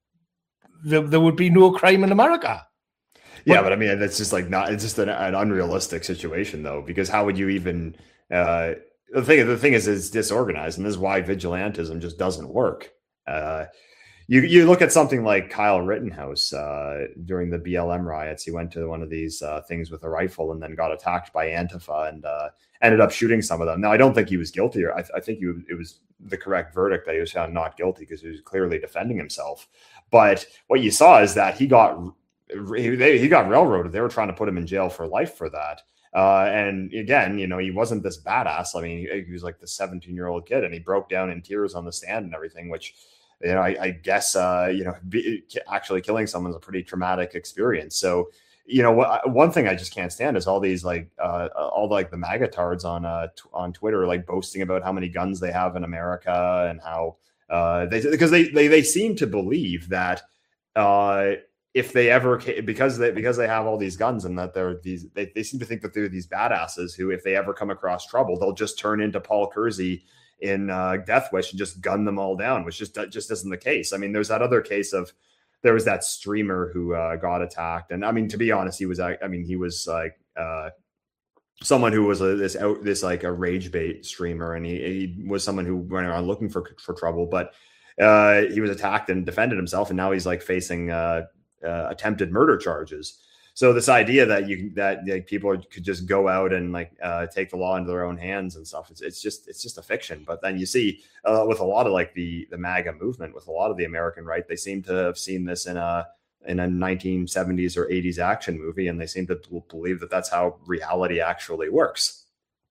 There, there would be no crime in America. Yeah, but, but I mean, that's just like not. It's just an, an unrealistic situation, though, because how would you even? Uh, the thing, the thing is, it's disorganized, and this is why vigilantism just doesn't work. Uh, you you look at something like Kyle Rittenhouse uh, during the B L M riots. He went to one of these uh, things with a rifle, and then got attacked by Antifa, and uh, ended up shooting some of them. Now, I don't think he was guilty, or I, I think he, it was the correct verdict that he was found not guilty because he was clearly defending himself. But what you saw is that he got he, he got railroaded. They were trying to put him in jail for life for that. Uh, and again, you know, he wasn't this badass. I mean, he, he was like the seventeen-year-old kid, and he broke down in tears on the stand and everything, which, you know, I, I guess, uh, you know, be, actually killing someone is a pretty traumatic experience. So, you know, what, one thing I just can't stand is all these like uh, all the, like the MAGA tards on uh, t- on Twitter, like boasting about how many guns they have in America and how uh, they because they, they they seem to believe that uh, if they ever because they because they have all these guns and that they're these they, they seem to think that they're these badasses who, if they ever come across trouble, they'll just turn into Paul Kersey in uh, Death Wish and just gun them all down, which just just isn't the case. I mean, there's that other case of. There was that streamer who uh, got attacked. And I mean, to be honest, he was, I mean, he was like uh, someone who was a, this out, this like a rage bait streamer. And he, he was someone who went around looking for, for trouble, but uh, he was attacked and defended himself. And now he's like facing uh, uh, attempted murder charges. So this idea that you that like, people could just go out and like uh, take the law into their own hands and stuff, it's, it's just it's just a fiction. But then you see uh, with a lot of like the the MAGA movement, with a lot of the American right, they seem to have seen this in a in a nineteen seventies or eighties action movie, and they seem to believe that that's how reality actually works.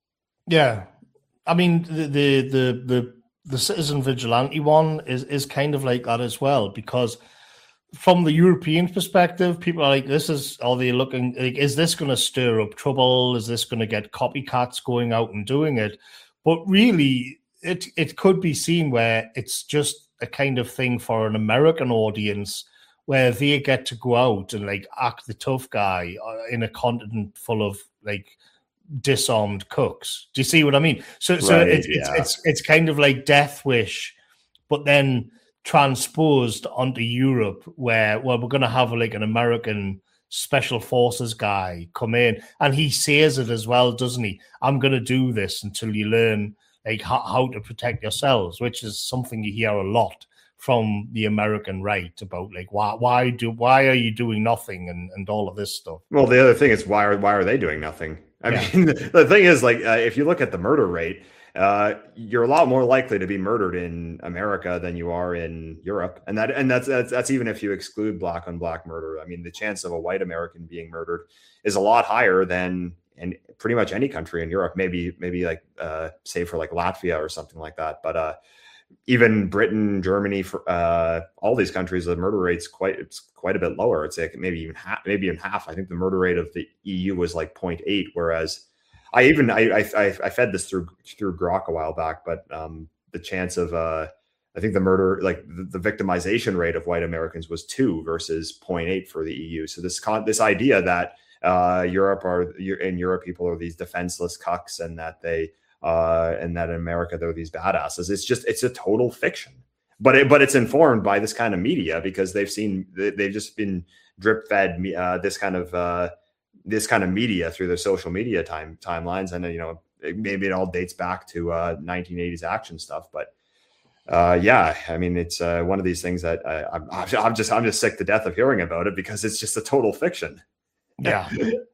Yeah, I mean the the the the, the citizen vigilante one is is kind of like that as well, because from the European perspective, people are like, this is, are they looking, like, is this going to stir up trouble? Is this going to get copycats going out and doing it? But really, it it could be seen where it's just a kind of thing for an American audience where they get to go out and like act the tough guy in a continent full of like disarmed cooks. Do you see what I mean? So, so right, it's, yeah. it's it's it's kind of like Death Wish, but then transposed onto Europe, where well we're going to have like an American special forces guy come in, and he says it as well, doesn't he? I'm going to do this until you learn like how, how to protect yourselves, which is something you hear a lot from the American right about like why why do why are you doing nothing and and all of this stuff. Well, the other thing is why are why are they doing nothing? I yeah. mean, the thing is like uh, if you look at the murder rate, Uh, you're a lot more likely to be murdered in America than you are in Europe, and that and that's that's, that's even if you exclude black on black murder. I mean, the chance of a white American being murdered is a lot higher than in pretty much any country in Europe. Maybe maybe like uh, say for like Latvia or something like that. But uh, even Britain, Germany, for uh, all these countries, the murder rate's quite it's quite a bit lower. It's like maybe even half, maybe even half. I think the murder rate of the E U was like zero point eight, whereas I even I, I I fed this through through Grok a while back, but um, the chance of uh, I think the murder like the, the victimization rate of white Americans was two versus zero point eight for the E U. So this con- this idea that uh, Europe are in Europe people are these defenseless cucks and that they uh, and that in America they're these badasses. It's just it's a total fiction. But it, but it's informed by this kind of media because they've seen they've just been drip fed uh, this kind of. Uh, this kind of media through their social media time timelines. And, you know, maybe it all dates back to uh, nineteen eighties action stuff, but uh, yeah, I mean, it's uh, one of these things that I, I'm, I'm just, I'm just sick to death of hearing about it because it's just a total fiction. Yeah.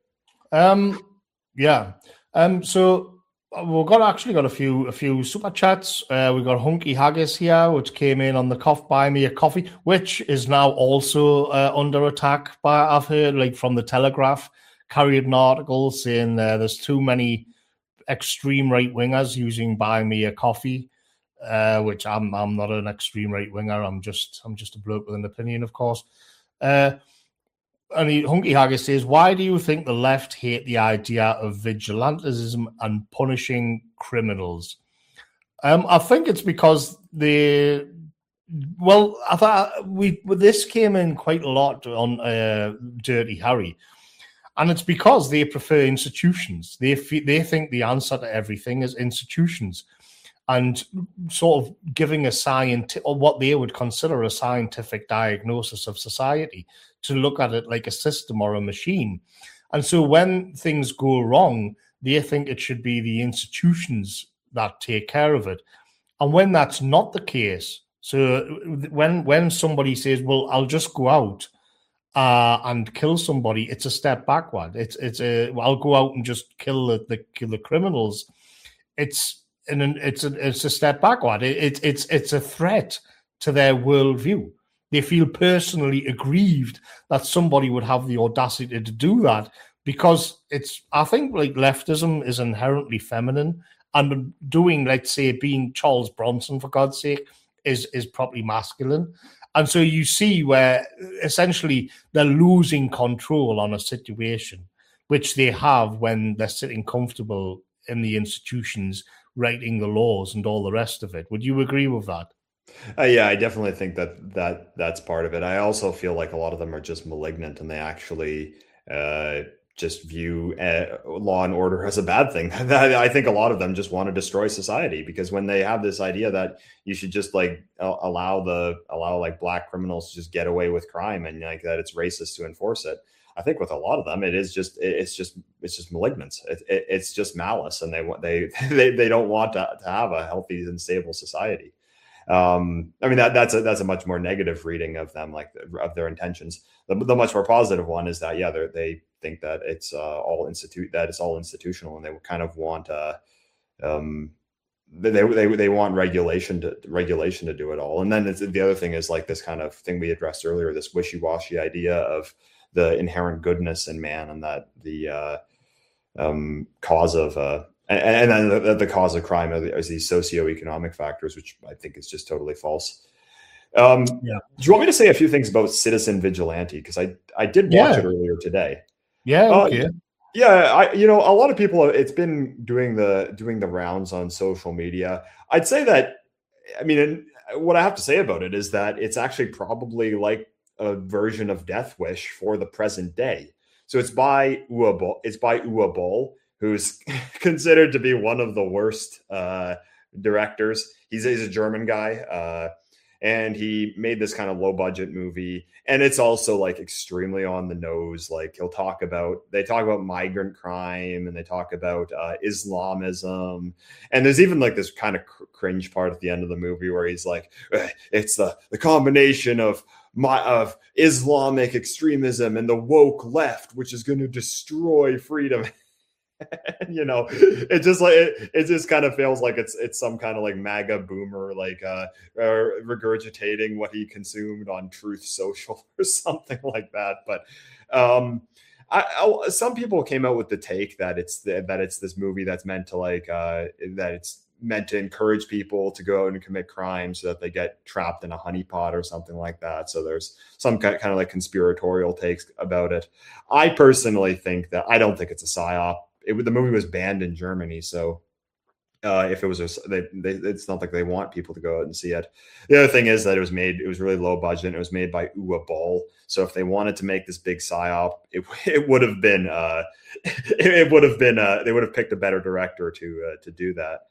um, yeah. Um, so we've got actually got a few, a few super chats. Uh, we've got Hunky Haggis here, which came in on the cough buy me a coffee, which is now also uh, under attack by, I've heard like from the Telegraph, carried an article saying uh, there's too many extreme right wingers using "buy me a coffee," uh, which I'm I'm not an extreme right winger. I'm just I'm just a bloke with an opinion, of course. Uh, and he, Hunky Haggis says, "Why do you think the left hate the idea of vigilantism and punishing criminals?" Um, I think it's because they. Well, I thought we this came in quite a lot on uh, Dirty Harry. And it's because they prefer institutions. They they think the answer to everything is institutions, and sort of giving a scientific or what they would consider a scientific diagnosis of society to look at it like a system or a machine. And so when things go wrong, they think it should be the institutions that take care of it. And when that's not the case, so when when somebody says, "Well, I'll just go out." Uh, and kill somebody, it's a step backward. It's it's a well, I'll go out and just kill the, the kill the criminals. It's an it's a it's a step backward. It, it it's it's a threat to their worldview. They feel personally aggrieved that somebody would have the audacity to do that because it's. I think like leftism is inherently feminine, and doing, let's say, being Charles Bronson for God's sake is is probably masculine. And so you see where essentially they're losing control on a situation, which they have when they're sitting comfortable in the institutions, writing the laws and all the rest of it. Would you agree with that? Uh, yeah, I definitely think that that that's part of it. I also feel like a lot of them are just malignant and they actually uh, just view uh, law and order as a bad thing. I think a lot of them just want to destroy society because when they have this idea that you should just like allow the allow like black criminals to just get away with crime and like that it's racist to enforce it. I think with a lot of them, it is just it's just it's just malignance. It, it, it's just malice, and they want they they they don't want to, to have a healthy and stable society. Um, I mean, that that's a that's a much more negative reading of them, like of their intentions. The, the much more positive one is that yeah, they think that it's uh, all institute that it's all institutional, and they kind of want uh, um, they they they want regulation to regulation to do it all. And then it's, the other thing is like this kind of thing we addressed earlier, this wishy-washy idea of the inherent goodness in man, and that the uh, um, cause of uh, and, and then the, the cause of crime is these socioeconomic factors, which I think is just totally false. Um, yeah. Do you want me to say a few things about Citizen Vigilante? Because I I did watch yeah. it earlier today. Yeah. Okay. Uh, yeah, I you know a lot of people, it's been doing the doing the rounds on social media. I'd say that, I mean, what I have to say about it is that it's actually probably like a version of Death Wish for the present day. So it's by Uwe Boll, it's by Uwe Boll, who's considered to be one of the worst uh, directors. He's, he's a German guy, uh, and he made this kind of low budget movie. And it's also like extremely on the nose. Like he'll talk about, they talk about migrant crime, and they talk about uh, Islamism. And there's even like this kind of cr- cringe part at the end of the movie where he's like, it's the, the combination of my of Islamic extremism and the woke left, which is going to destroy freedom. You know, it just like it, it just kind of feels like it's it's some kind of like MAGA boomer like uh, uh regurgitating what he consumed on Truth Social or something like that. But um I, I some people came out with the take that it's the, that it's this movie that's meant to like uh that it's meant to encourage people to go out and commit crimes so that they get trapped in a honeypot or something like that. So there's some kind of like conspiratorial takes about it. I personally think that I don't think it's a psyop. It, the movie was banned in Germany, so uh, if it was a, they, they, it's not like they want people to go out and see it. The other thing is that it was made, it was really low budget. It was made by Uwe Boll, so if they wanted to make this big psyop, it, it would have been, uh, it, it would have been, uh, they would have picked a better director to uh, to do that.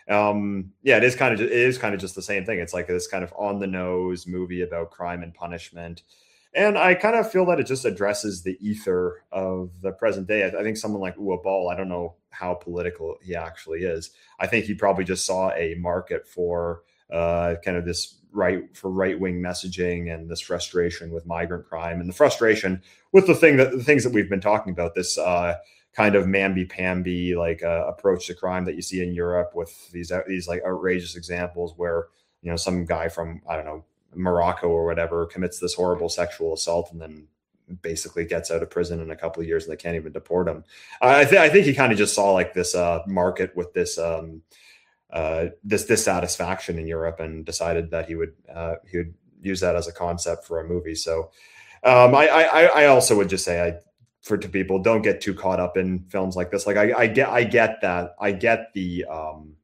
Um, yeah, it is kind of it is kind of just the same thing. It's like this kind of on the nose movie about crime and punishment. And I kind of feel that it just addresses the ether of the present day. I, I think someone like Uwe Boll, I don't know how political he actually is. I think he probably just saw a market for uh, kind of this right for right wing messaging and this frustration with migrant crime and the frustration with the thing that the things that we've been talking about. This uh, kind of mamby-pamby like uh, approach to crime that you see in Europe with these these like outrageous examples where, you know, some guy from, I don't know, Morocco or whatever commits this horrible sexual assault and then basically gets out of prison in a couple of years and they can't even deport him. I, th- I think he kind of just saw like this uh, market with this um, uh, this dissatisfaction in Europe and decided that he would uh, he would use that as a concept for a movie. So um, I, I I also would just say I for to people, don't get too caught up in films like this. Like I, I get I get that I get the um,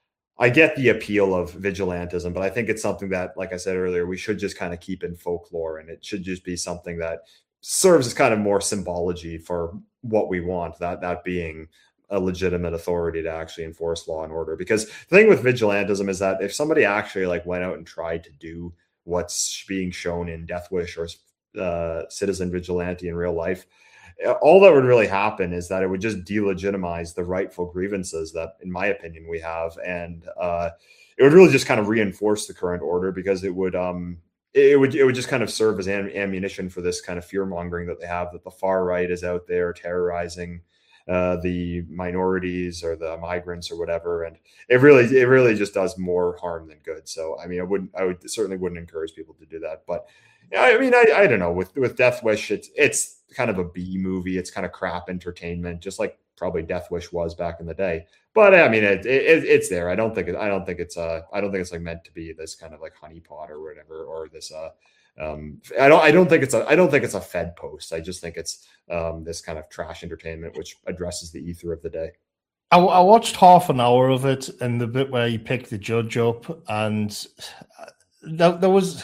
I get the appeal of vigilantism, but I think it's something that, like I said earlier, we should just kind of keep in folklore, and it should just be something that serves as kind of more symbology for what we want, that that being a legitimate authority to actually enforce law and order. Because the thing with vigilantism is that if somebody actually like went out and tried to do what's being shown in Death Wish or uh, Citizen Vigilante in real life, all that would really happen is that it would just delegitimize the rightful grievances that, in my opinion, we have. And uh, it would really just kind of reinforce the current order, because it would um, it would it would just kind of serve as am- ammunition for this kind of fear mongering that they have, that the far right is out there terrorizing uh, the minorities or the migrants or whatever. And it really it really just does more harm than good. So, I mean, I wouldn't I would certainly wouldn't encourage people to do that. But I mean, I, I don't know, with with Death Wish, it's it's kind of a B movie. It's kind of crap entertainment, just like probably Death Wish was back in the day. But I mean, it, it, it's there. I don't think it, I don't think it's uh I don't think it's like meant to be this kind of like honeypot or whatever, or this uh um I don't I don't think it's a I don't think it's a Fed post. I just think it's um this kind of trash entertainment which addresses the ether of the day. I, I watched half an hour of it, and the bit where he picked the judge up, and there, there was.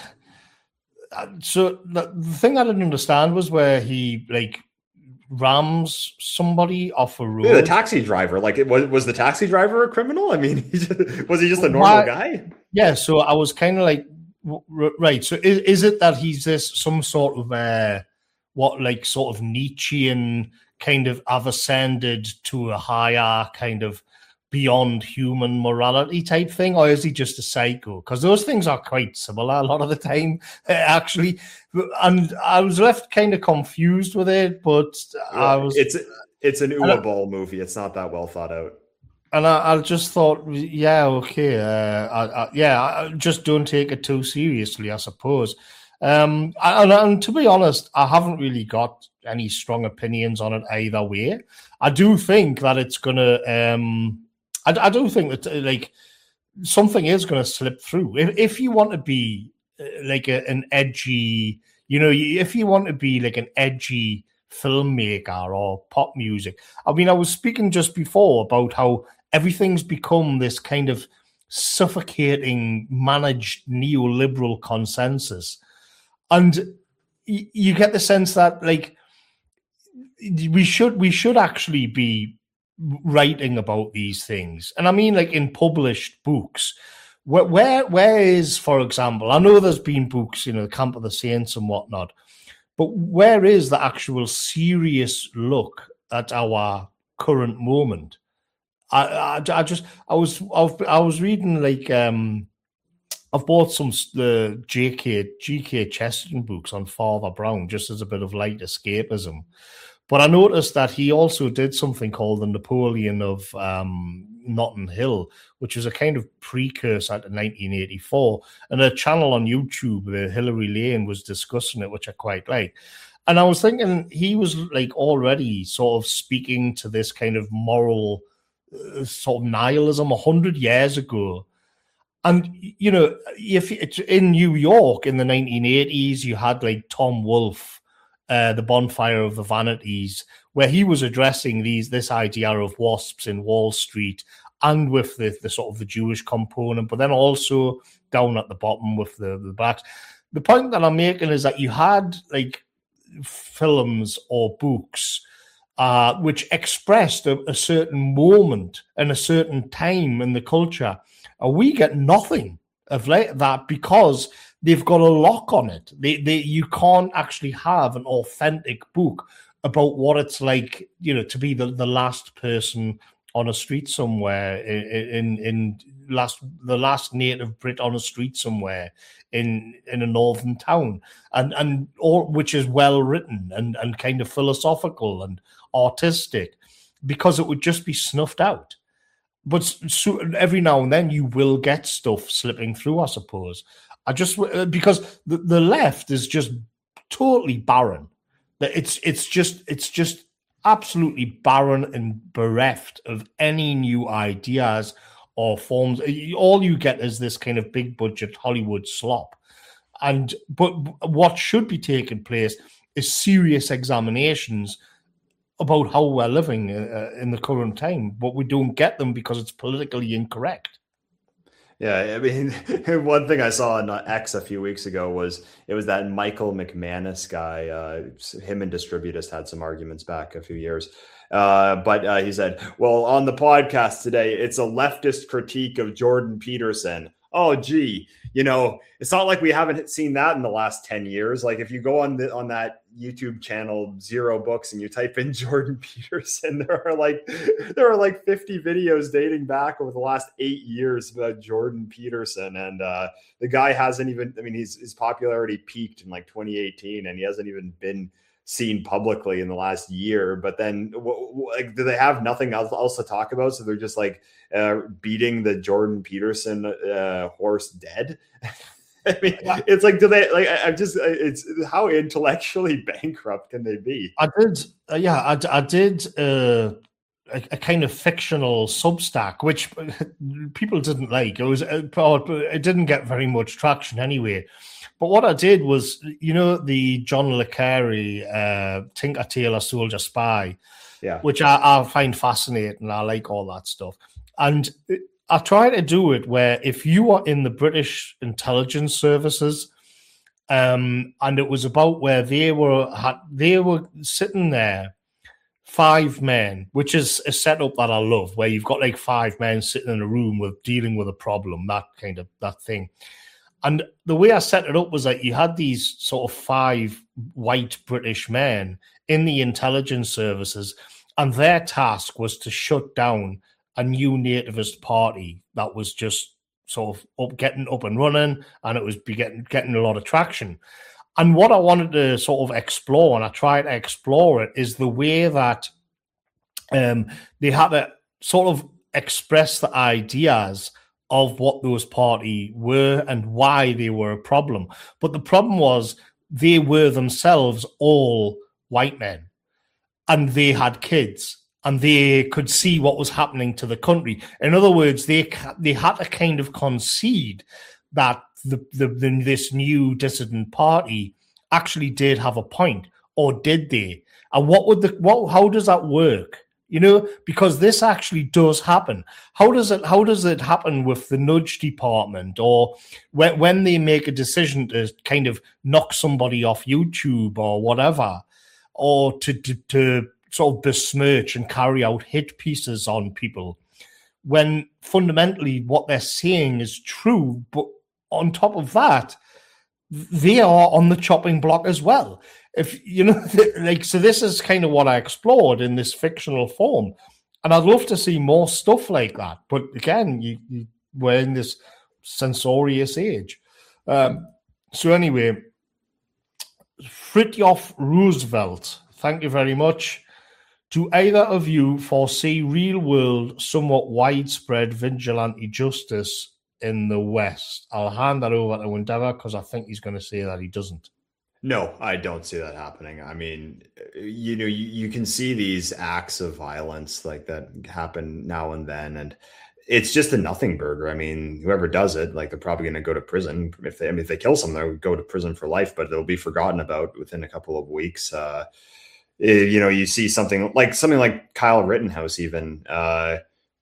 So the, the thing I didn't understand was where he like rams somebody off a road. Yeah, the taxi driver, like it was was the taxi driver a criminal? I mean, he just, was he just a normal Why, guy? Yeah. So I was kind of like, right. So is, is it that he's this some sort of uh, what like sort of Nietzschean kind of have ascended to a higher kind of beyond human morality type thing, or is he just a psycho? Because those things are quite similar a lot of the time, actually. And I was left kind of confused with it, but well, I was. It's it's an Uwe Boll movie. It's not that well thought out. And I, I just thought, yeah, okay, uh, I, I, yeah, I just don't take it too seriously, I suppose. Um, and, and to be honest, I haven't really got any strong opinions on it either way. I do think that it's gonna. Um, I, I do think that like something is gonna slip through. If if you want to be like a, an edgy, you know, if you want to be like an edgy filmmaker or pop music. I mean, I was speaking just before about how everything's become this kind of suffocating, managed neoliberal consensus. And y- you get the sense that, like, we should we should actually be writing about these things. And I mean, like, in published books. Where, where, where is, for example, I know there's been books, you know, the Camp of the Saints and whatnot, but where is the actual serious look at our current moment? I, I, I just, I was, I've, I was reading like, um, I've bought some the J K G K Chesterton books on Father Brown just as a bit of light escapism. But I noticed that he also did something called the Napoleon of um, Notting Hill, which was a kind of precursor to nineteen eighty-four. And a channel on YouTube, the Hillary Lane, was discussing it, which I quite like. And I was thinking he was like already sort of speaking to this kind of moral uh, sort of nihilism a hundred years ago. And, you know, if it's in New York in the nineteen eighties, you had like Tom Wolfe, Uh, the Bonfire of the Vanities, where he was addressing these this idea of wasps in Wall Street, and with the, the sort of the Jewish component, but then also down at the bottom with the, the blacks. The point that I'm making is that you had like films or books uh, which expressed a, a certain moment and a certain time in the culture, and we get nothing of like that because they've got a lock on it. They, they, you can't actually have an authentic book about what it's like, you know, to be the, the last person on a street somewhere in, in in last the last native Brit on a street somewhere in in a northern town, and and all which is well written and and kind of philosophical and artistic, because it would just be snuffed out. But so every now and then you will get stuff slipping through, I suppose. I just because the, the left is just totally barren. That it's it's just it's just absolutely barren and bereft of any new ideas or forms. All you get is this kind of big budget Hollywood slop. And but what should be taking place is serious examinations about how we're living uh, in the current time, but we don't get them because it's politically incorrect. Yeah, I mean, one thing I saw on X a few weeks ago was it was that Michael McManus guy. Uh, him and Distributist had some arguments back a few years. Uh, but uh, he said, well, on the podcast today, it's a leftist critique of Jordan Peterson. Oh, gee, you know, it's not like we haven't seen that in the last ten years. Like if you go on the, on that YouTube channel, Zero Books, and you type in Jordan Peterson, there are like, there are like fifty videos dating back over the last eight years about Jordan Peterson. And uh, the guy hasn't even, I mean, he's, his popularity peaked in like twenty eighteen and he hasn't even been seen publicly in the last year. But then like, do they have nothing else, else to talk about? So they're just like uh, beating the Jordan Peterson uh, horse dead. I mean, it's like, do they like, I'm just, it's how intellectually bankrupt can they be? I did. Uh, yeah, I, I did uh, a, a kind of fictional Substack, which people didn't like. It was, it didn't get very much traction anyway. But what I did was, you know, the John le Carre, uh, Tinker Tailor Soldier Spy, yeah, which I, I find fascinating. I like all that stuff. And I try to do it where if you are in the British intelligence services, um, and it was about where they were had, they were sitting there, five men, which is a setup that I love, where you've got like five men sitting in a room with dealing with a problem, that kind of that thing. And the way I set it up was that you had these sort of five white British men in the intelligence services, and their task was to shut down a new nativist party that was just sort of up, getting up and running, and it was be getting, getting a lot of traction. And what I wanted to sort of explore, and I tried to explore it, is the way that um, they had to sort of express the ideas of what those parties were and why they were a problem. But the problem was they were themselves all white men, and they had kids, and they could see what was happening to the country. In other words, they they had to kind of concede that the, the, the this new dissident party actually did have a point, or did they? And what would the what? How does that work? You know, because this actually does happen. How does it? How does it happen with the nudge department, or when when they make a decision to kind of knock somebody off YouTube or whatever, or to to, to sort of besmirch and carry out hit pieces on people, when fundamentally what they're saying is true, but on top of that, they are on the chopping block as well. If you know, like, so this is kind of what I explored in this fictional form, and I'd love to see more stuff like that. But again, you, you we're in this censorious age. Um, so anyway, Fritjof Roosevelt, thank you very much. Do either of you foresee real-world, somewhat widespread vigilante justice in the West? I'll hand that over to Endeavour because I think he's going to say that he doesn't. No, I don't see that happening. I mean, you know, you, you can see these acts of violence like that happen now and then, and it's just a nothing burger. I mean, whoever does it, like, they're probably going to go to prison. If they, I mean, if they kill someone, they'll go to prison for life, but they'll be forgotten about within a couple of weeks. Uh, you know, you see something like something like Kyle Rittenhouse, even. Uh,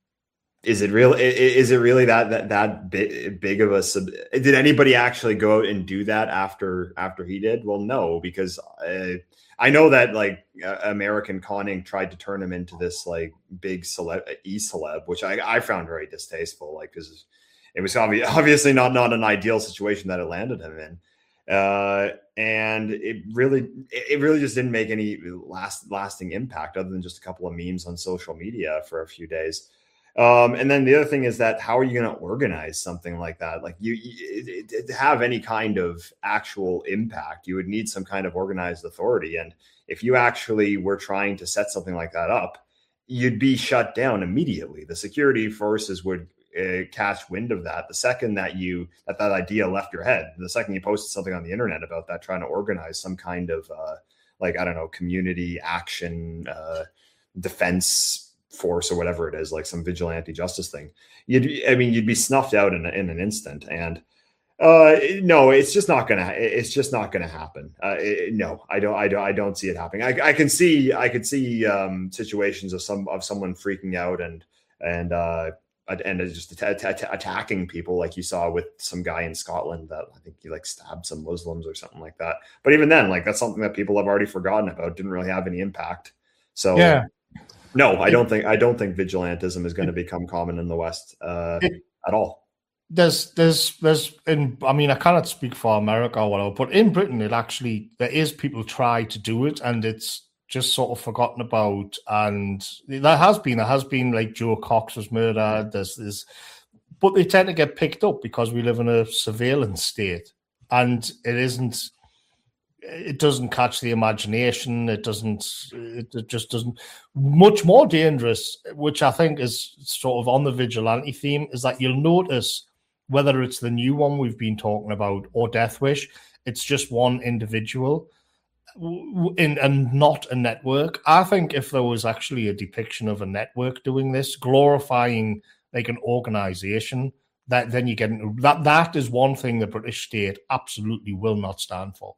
Is it real? Is it really that that that big of a sub? Did anybody actually go out and do that after after he did? Well, no, because I, I know that, like, uh, American Conning tried to turn him into this like big celeb, e-celeb, which I, I found very distasteful. Like, because it was obvi- obviously not not an ideal situation that it landed him in, uh, and it really it really just didn't make any last lasting impact other than just a couple of memes on social media for a few days. Um, and then the other thing is that how are you going to organize something like that? Like, you, you it, to have any kind of actual impact, you would need some kind of organized authority. And if you actually were trying to set something like that up, you'd be shut down immediately. The security forces would uh, catch wind of that the second that you that that idea left your head. The second you posted something on the internet about that, trying to organize some kind of uh, like, I don't know, community action, uh, defense force or whatever it is, like some vigilante justice thing, you'd I mean you'd be snuffed out in, in an instant. And uh no, it's just not gonna it's just not gonna happen. Uh it, no, I don't I don't I don't see it happening. I, I can see I could see um situations of some of someone freaking out and and uh and just att- att- attacking people, like you saw with some guy in Scotland that I think he like stabbed some Muslims or something like that. But even then, like, that's something that people have already forgotten about. Didn't really have any impact. So yeah. No, I don't think I don't think vigilantism is going to become common in the West uh, it, at all. There's, there's, there's. In, I mean, I cannot speak for America or whatever, but in Britain, it actually there is people try to do it, and it's just sort of forgotten about. And there has been, there has been like Joe Cox was murdered. There's this, but they tend to get picked up because we live in a surveillance state, and it isn't. It doesn't catch the imagination. It doesn't, it, it just doesn't. Much more dangerous, which I think is sort of on the vigilante theme, is that you'll notice whether it's the new one we've been talking about or Death Wish, it's just one individual in, and not a network. I think if there was actually a depiction of a network doing this, glorifying like an organization, that then you get into that. That is one thing the British state absolutely will not stand for.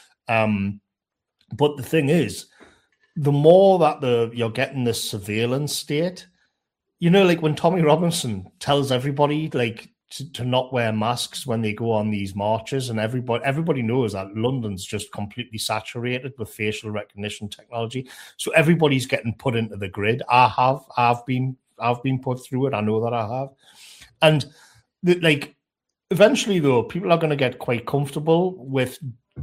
Um, but the thing is, the more that the you're getting this surveillance state, you know, like when Tommy Robinson tells everybody like to, to not wear masks when they go on these marches, and everybody everybody knows that London's just completely saturated with facial recognition technology, so everybody's getting put into the grid. I have, I've been, I've been put through it. I know that I have, and the, like eventually though, people are going to get quite comfortable with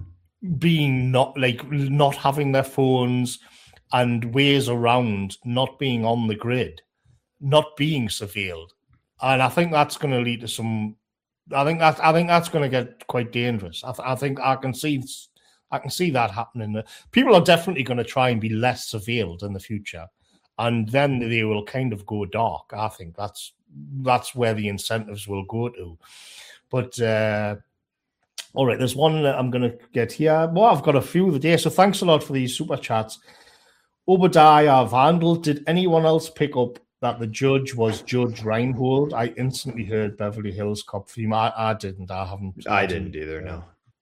being not like not having their phones and ways around not being on the grid. not being surveilled, and I think that's going to lead to some. I think that I think that's going to get quite dangerous. I, th- I think I can see I can see that happening. People are definitely going to try and be less surveilled in the future, and then they will kind of go dark. I think that's that's where the incentives will go to. But uh, all right, there's one that I'm going to get here. Well, I've got a few of the day, so thanks a lot for these super chats. Obadiah Vandal, did anyone else pick up that the judge was Judge Reinhold? I instantly heard Beverly Hills Cop theme. I, I didn't. I haven't. I didn't either, no.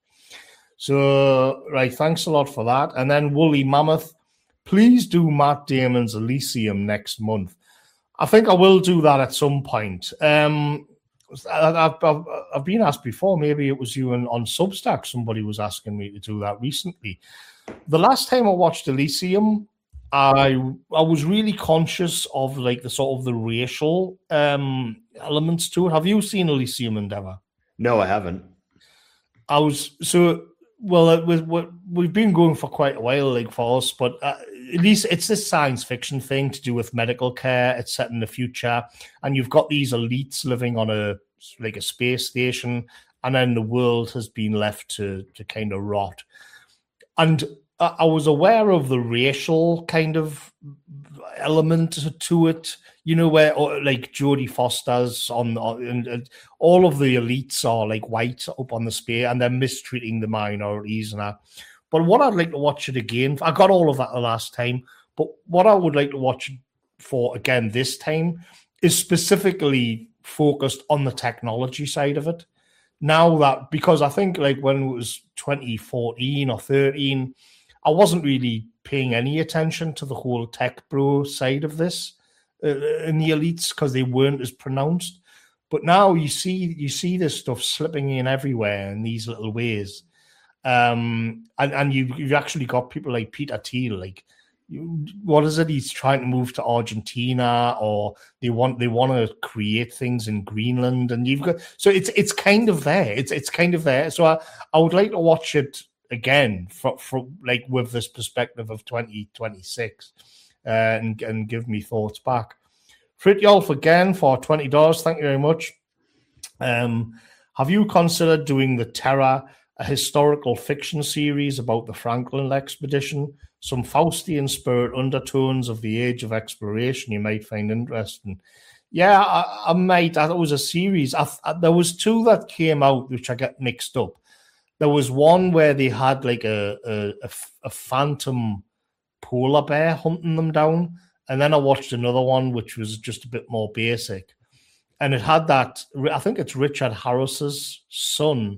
So, right, thanks a lot for that. And then Woolly Mammoth, please do Matt Damon's Elysium next month. I think I will do that at some point. Um, I've, I've, I've been asked before, maybe it was you and on Substack, somebody was asking me to do that recently. The last time I watched Elysium, I I was really conscious of like the sort of the racial um, elements to it. Have you seen Elysium, Endeavour? No, I haven't. I was so well. It was, we've been going for quite a while, like for us, but uh, at least it's this science fiction thing to do with medical care. It's set in the future, and you've got these elites living on a like a space station, and then the world has been left to to kind of rot. And I was aware of the racial kind of element to it, you know, where like Jodie Foster's on, on and, and all of the elites are like white up on the space, and they're mistreating the minorities and that. But what I'd like to watch it again, I got all of that the last time, but what I would like to watch for again this time is specifically focused on the technology side of it. Now that, because I think like when it was twenty fourteen or thirteen, I wasn't really paying any attention to the whole tech bro side of this uh, in the elites because they weren't as pronounced. But now you see you see this stuff slipping in everywhere in these little ways, um, and and you you've actually got people like Peter Thiel, like what is it? He's trying to move to Argentina, or they want they want to create things in Greenland, and you've got so it's it's kind of there. It's it's kind of there. So I, I would like to watch it again for, for like with this perspective of twenty twenty-six uh, and, and give me thoughts back. Fritjolf again for twenty dollars. Thank you very much. Um, have you considered doing the Terror, a historical fiction series about the Franklin expedition? Some Faustian spirit undertones of the age of exploration you might find interesting. Yeah, I, I might. I thought it was a series. I, I, there was two that came out which I got mixed up. There was one where they had like a, a, a, a phantom polar bear hunting them down. And then I watched another one, which was just a bit more basic. And it had that, I think it's Richard Harris's son,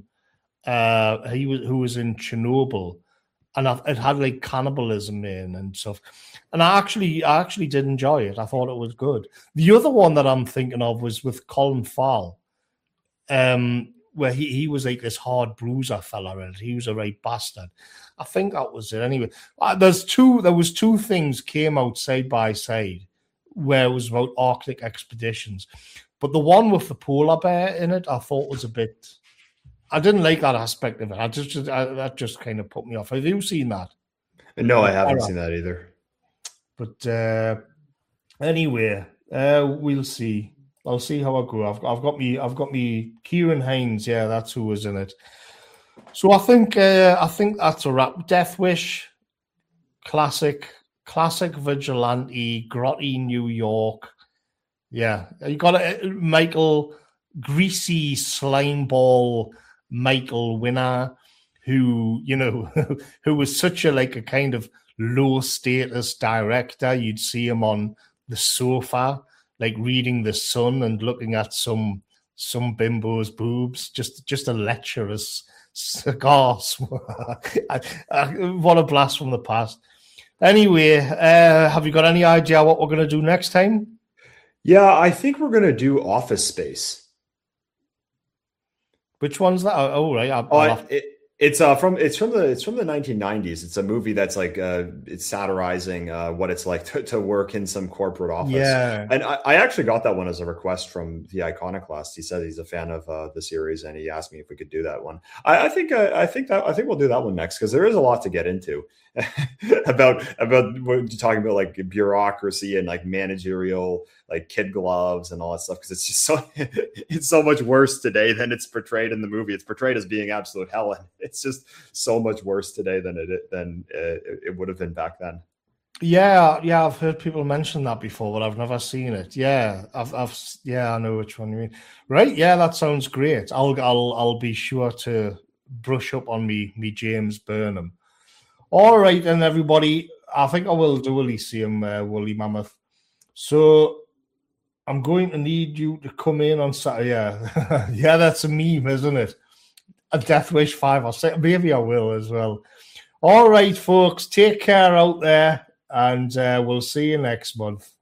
uh, he was who was in Chernobyl. And it had like cannibalism in and stuff. And I actually, I actually did enjoy it. I thought it was good. The other one that I'm thinking of was with Colin Farrell. Um, where he, he was like this hard bruiser fella, and he was a right bastard. I think that was it. Anyway, uh, there's two. There was two things came out side by side where it was about Arctic expeditions, but the one with the polar bear in it, I thought was a bit. I didn't like that aspect of it. I just, just I, that just kind of put me off. Have you seen that? No, I haven't seen that either. But uh, anyway, uh, we'll see. I'll see how I go. I've, I've got me. I've got me. Kieran Hines. Yeah, that's who was in it. So I think. Uh, I think that's a wrap. Death Wish, classic, classic vigilante, grotty New York. Yeah, you got a Michael, greasy slime ball Michael Winner, who you know, who was such a like a kind of low status director. You'd see him on the sofa, like reading The Sun and looking at some some bimbo's boobs, just just a lecherous cigar. What a blast from the past. Anyway, uh, have you got any idea what we're going to do next time? Yeah, I think we're going to do Office Space. Which one's that? Oh, right. I'll, oh, I'll have... it, It's uh from it's from the it's from the nineteen nineties. It's a movie that's like uh it's satirizing uh what it's like to, to work in some corporate office. Yeah, and I, I actually got that one as a request from the Iconoclast. He said he's a fan of uh, the series, and he asked me if we could do that one. I, I think uh, I think that I think we'll do that one next because there is a lot to get into about about what you're talking about, like bureaucracy and like managerial, like kid gloves and all that stuff. Because it's just so it's so much worse today than it's portrayed in the movie. It's portrayed as being absolute hell, and it's just so much worse today than it than it, it would have been back then. Yeah, yeah, I've heard people mention that before, but I've never seen it. Yeah, I've, I've, yeah, I know which one you mean. Right? Yeah, that sounds great. I'll, I'll, I'll be sure to brush up on me, me James Burnham. All right, then, everybody. I think I will do Elysium, uh, Woolly Mammoth. So I'm going to need you to come in on Saturday. Yeah, yeah, that's a meme, isn't it? A Death Wish five or six. Maybe I will as well. All right, folks. Take care out there. And uh, we'll see you next month.